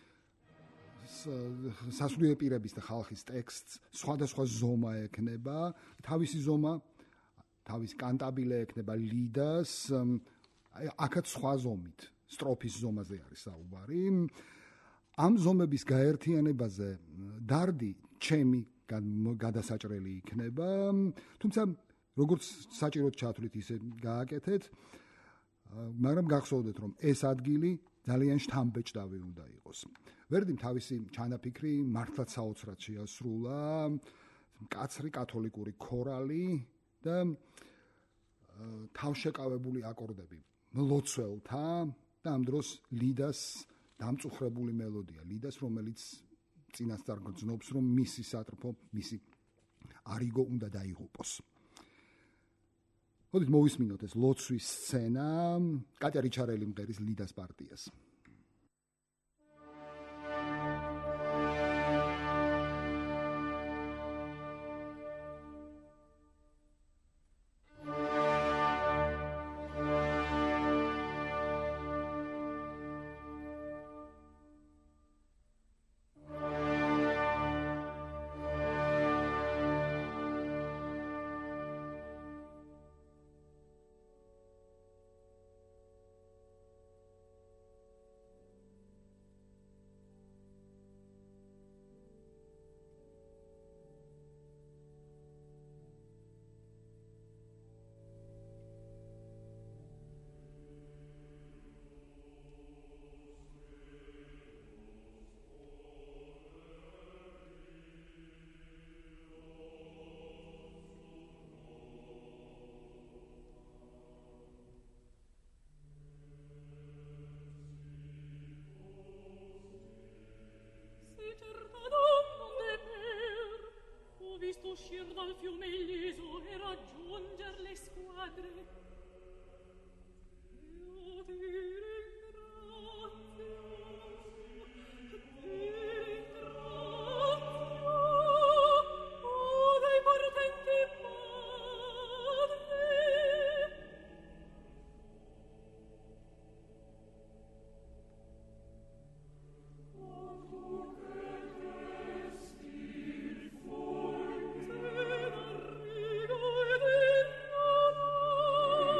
სასულიერო პირების და ხალხის ტექსტს სხვადასხვა ზომა ექნება, თავისი ზომა, თავისი კანტაბილე ექნება ლიდას, აქაც სხვა ზომით, სტროფის ზომაზე არის საუბარი. ამ ზომების გაერთიანებაზე დარდი ჩემი გადასაჭრელი იქნება, თუმცა როგორც საჭიროდ ჩათვლით ისე გააკეთეთ, მაგრამ გახსოვდეთ რომ ეს ადგილი ძალიან შთამბეჭდავი უნდა იყოს. ვერდიმ თავისი ჩანაფიქრი მართლაც საოცრად შეასრულა, მკაცრი კათოლიკური ქორალი და თავშეკავებული აკორდები ლოცველთა და ამ დროს ლიდას დამწუხრებული მელოდია, ლიდას რომელიც წინასწარ გრძნობს რომ მისი სატრფო, მისი არიგო უნდა დაიღუპოს. მოდით მოვისმინოთ ეს ლოცვის სცენა, კატია რიჩარელი მღერის ლიდას პარტიას. Uscir dal fiume illiso e raggiunger le squadre. Io ti ringrazio, oh dei portenti padre. Oh,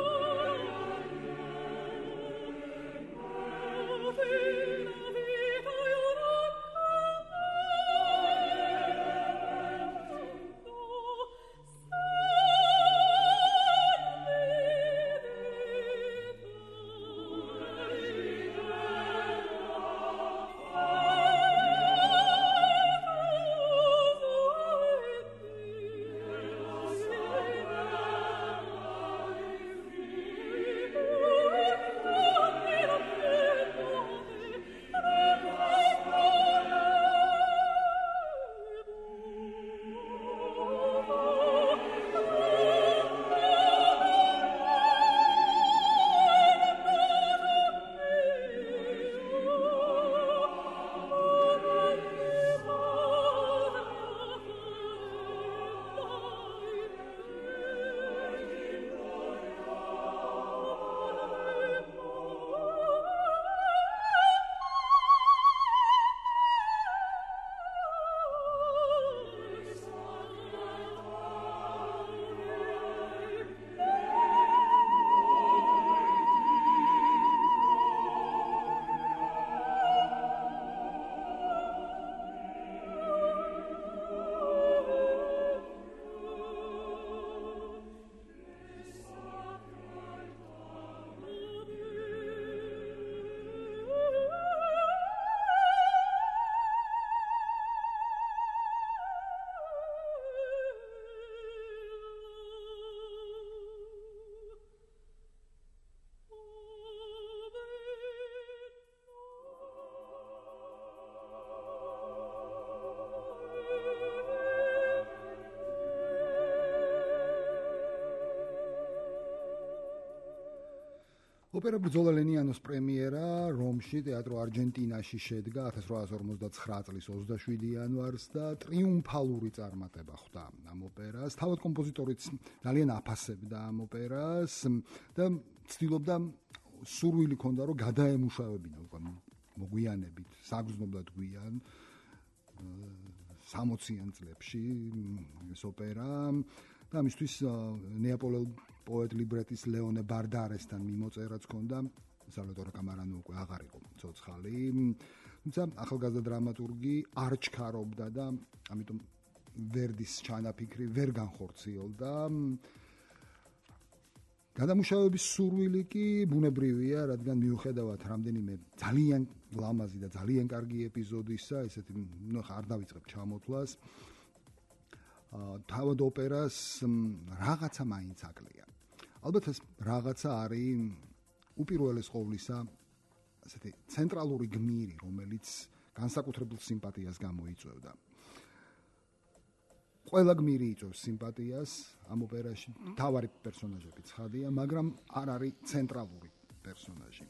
ოპერა ბრძოლა ლენიანოს პრემიერა რომში თეატრო არჯენტინაში შედგა 1859 წლის 27 იანვარს და ტრიუმფალური წარმატება ხვდა ამ ოპერას. თავად კომპოზიტორიც ძალიან აფასებდა ამ ოპერას და ცდილობდა სურვილი ჰქონდა რომ გადაემუშავებინა უკვე მოგვიანებით საგრძნობლად გვიან 60-იან წლებში ეს ოპერა და ამისთვის ნეაპოლელ პოეტ ლიბრეტის ლეონე ბარდარესთან მიმოწერაც ჰქონდა. სალვადორ კამარანო უკვე აღარ იყო ცოცხალი, თუმცა ახალგაზრდა დრამატურგი არ ჩქარობდა და ამიტომ ვერდის ჩანაფიქრი ვერ განხორციელდა. გადამუშავების სურვილი კი ბუნებრივია, რადგან მიუხედავად რამდენიმე ძალიან ლამაზი და ძალიან კარგი ეპიზოდისა, ესეთი არ დავიწყებ ჩამოთვლას, თავად ოპერას რაღაცა მაინც აკლია. ალბათ ეს რაღაცა არის უპირველეს ყოვლისა ასეთი ცენტრალური გმირი, რომელიც განსაკუთრებულ სიმპათიას გამოიწვევდა. ყველა გმირი იწვევს სიმპათიას ამ ოპერაში, თავარი პერსონაჟები ცხადია, მაგრამ არ არის ცენტრალური პერსონაჟი.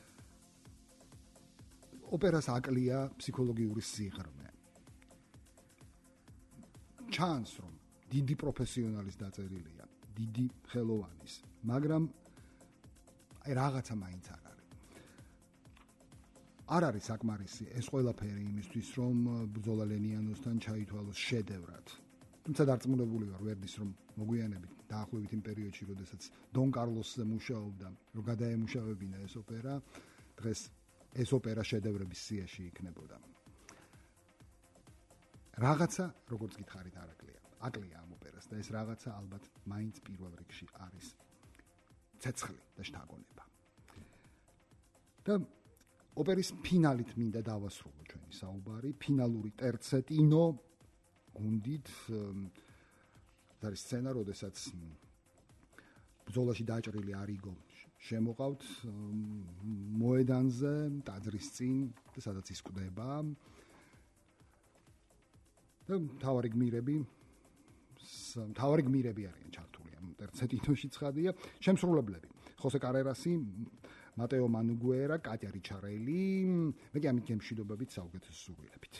ოპერას აკლია ფსიქოლოგიური სიღრმე. ჩანს რომ დიდი პროფესიონალის დაწერილია, დიდი ხელოვანის, მაგრამ აი რაღაცა მაინც არ არის. არ არის საკმარისი ეს ყველაფერი იმისთვის, რომ ბრძოლა ლენიანოსთან ჩაითვალოს შედევრად. თუმცა დარწმუნებული ვარ ვერდის რომ მოგვიანებით დაახლოებით იმ პერიოდში, როდესაც დონ კარლოსზე მუშაობდა, რომ გადაემუშავებინა ეს ოპერა, დღეს ეს ოპერა შედევრების სიაში იქნებოდა. რაღაცა, როგორც გითხარით, არ აკლია ამ ოპერას და ეს რაღაცა ალბათ მაინც პირველ რიგში არის ცეცხლი და შთაგონება. და ოპერის ფინალით მინდა დავასრულო ჩვენი საუბარი, ფინალური ტერცეტინო გუნდით არის სცენა, როდესაც ბრძოლაში დაჭრილი არიგო შემოყავთ მოედანზე, ტაძრის წინ და სადაც ის კვდება. და თავარი გმირები არიან ჩართული ამ ტერცეტინოში ცხადია. შემსრულებლები: ხოსე კარერასი, მატეო მანუგუერა, კატია რიჩარელი, მე კი ამით გემშვიდობებით საუკეთესო სურვილებით.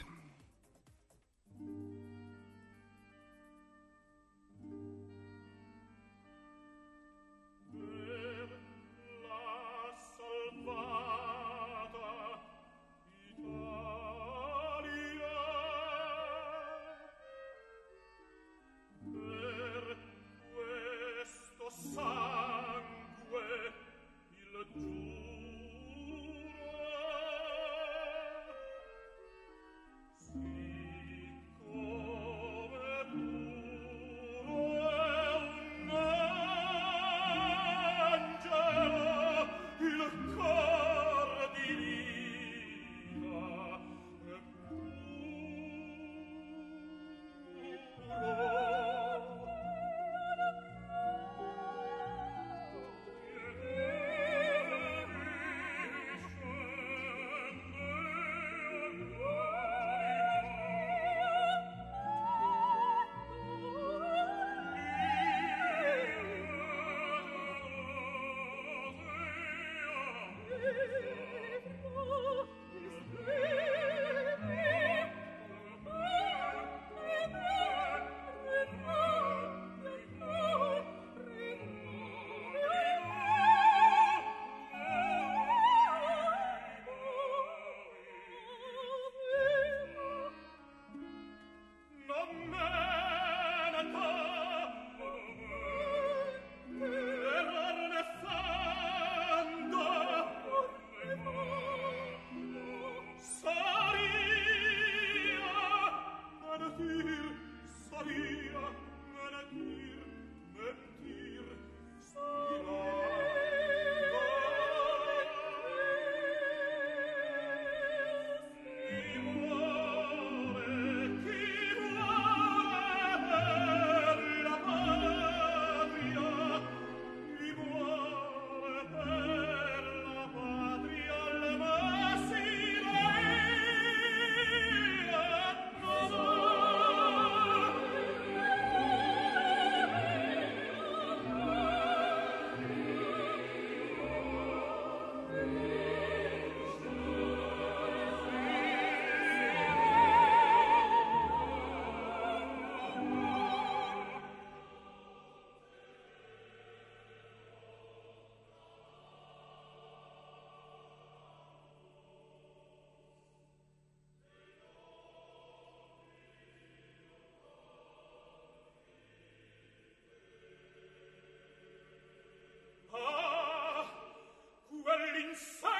inside.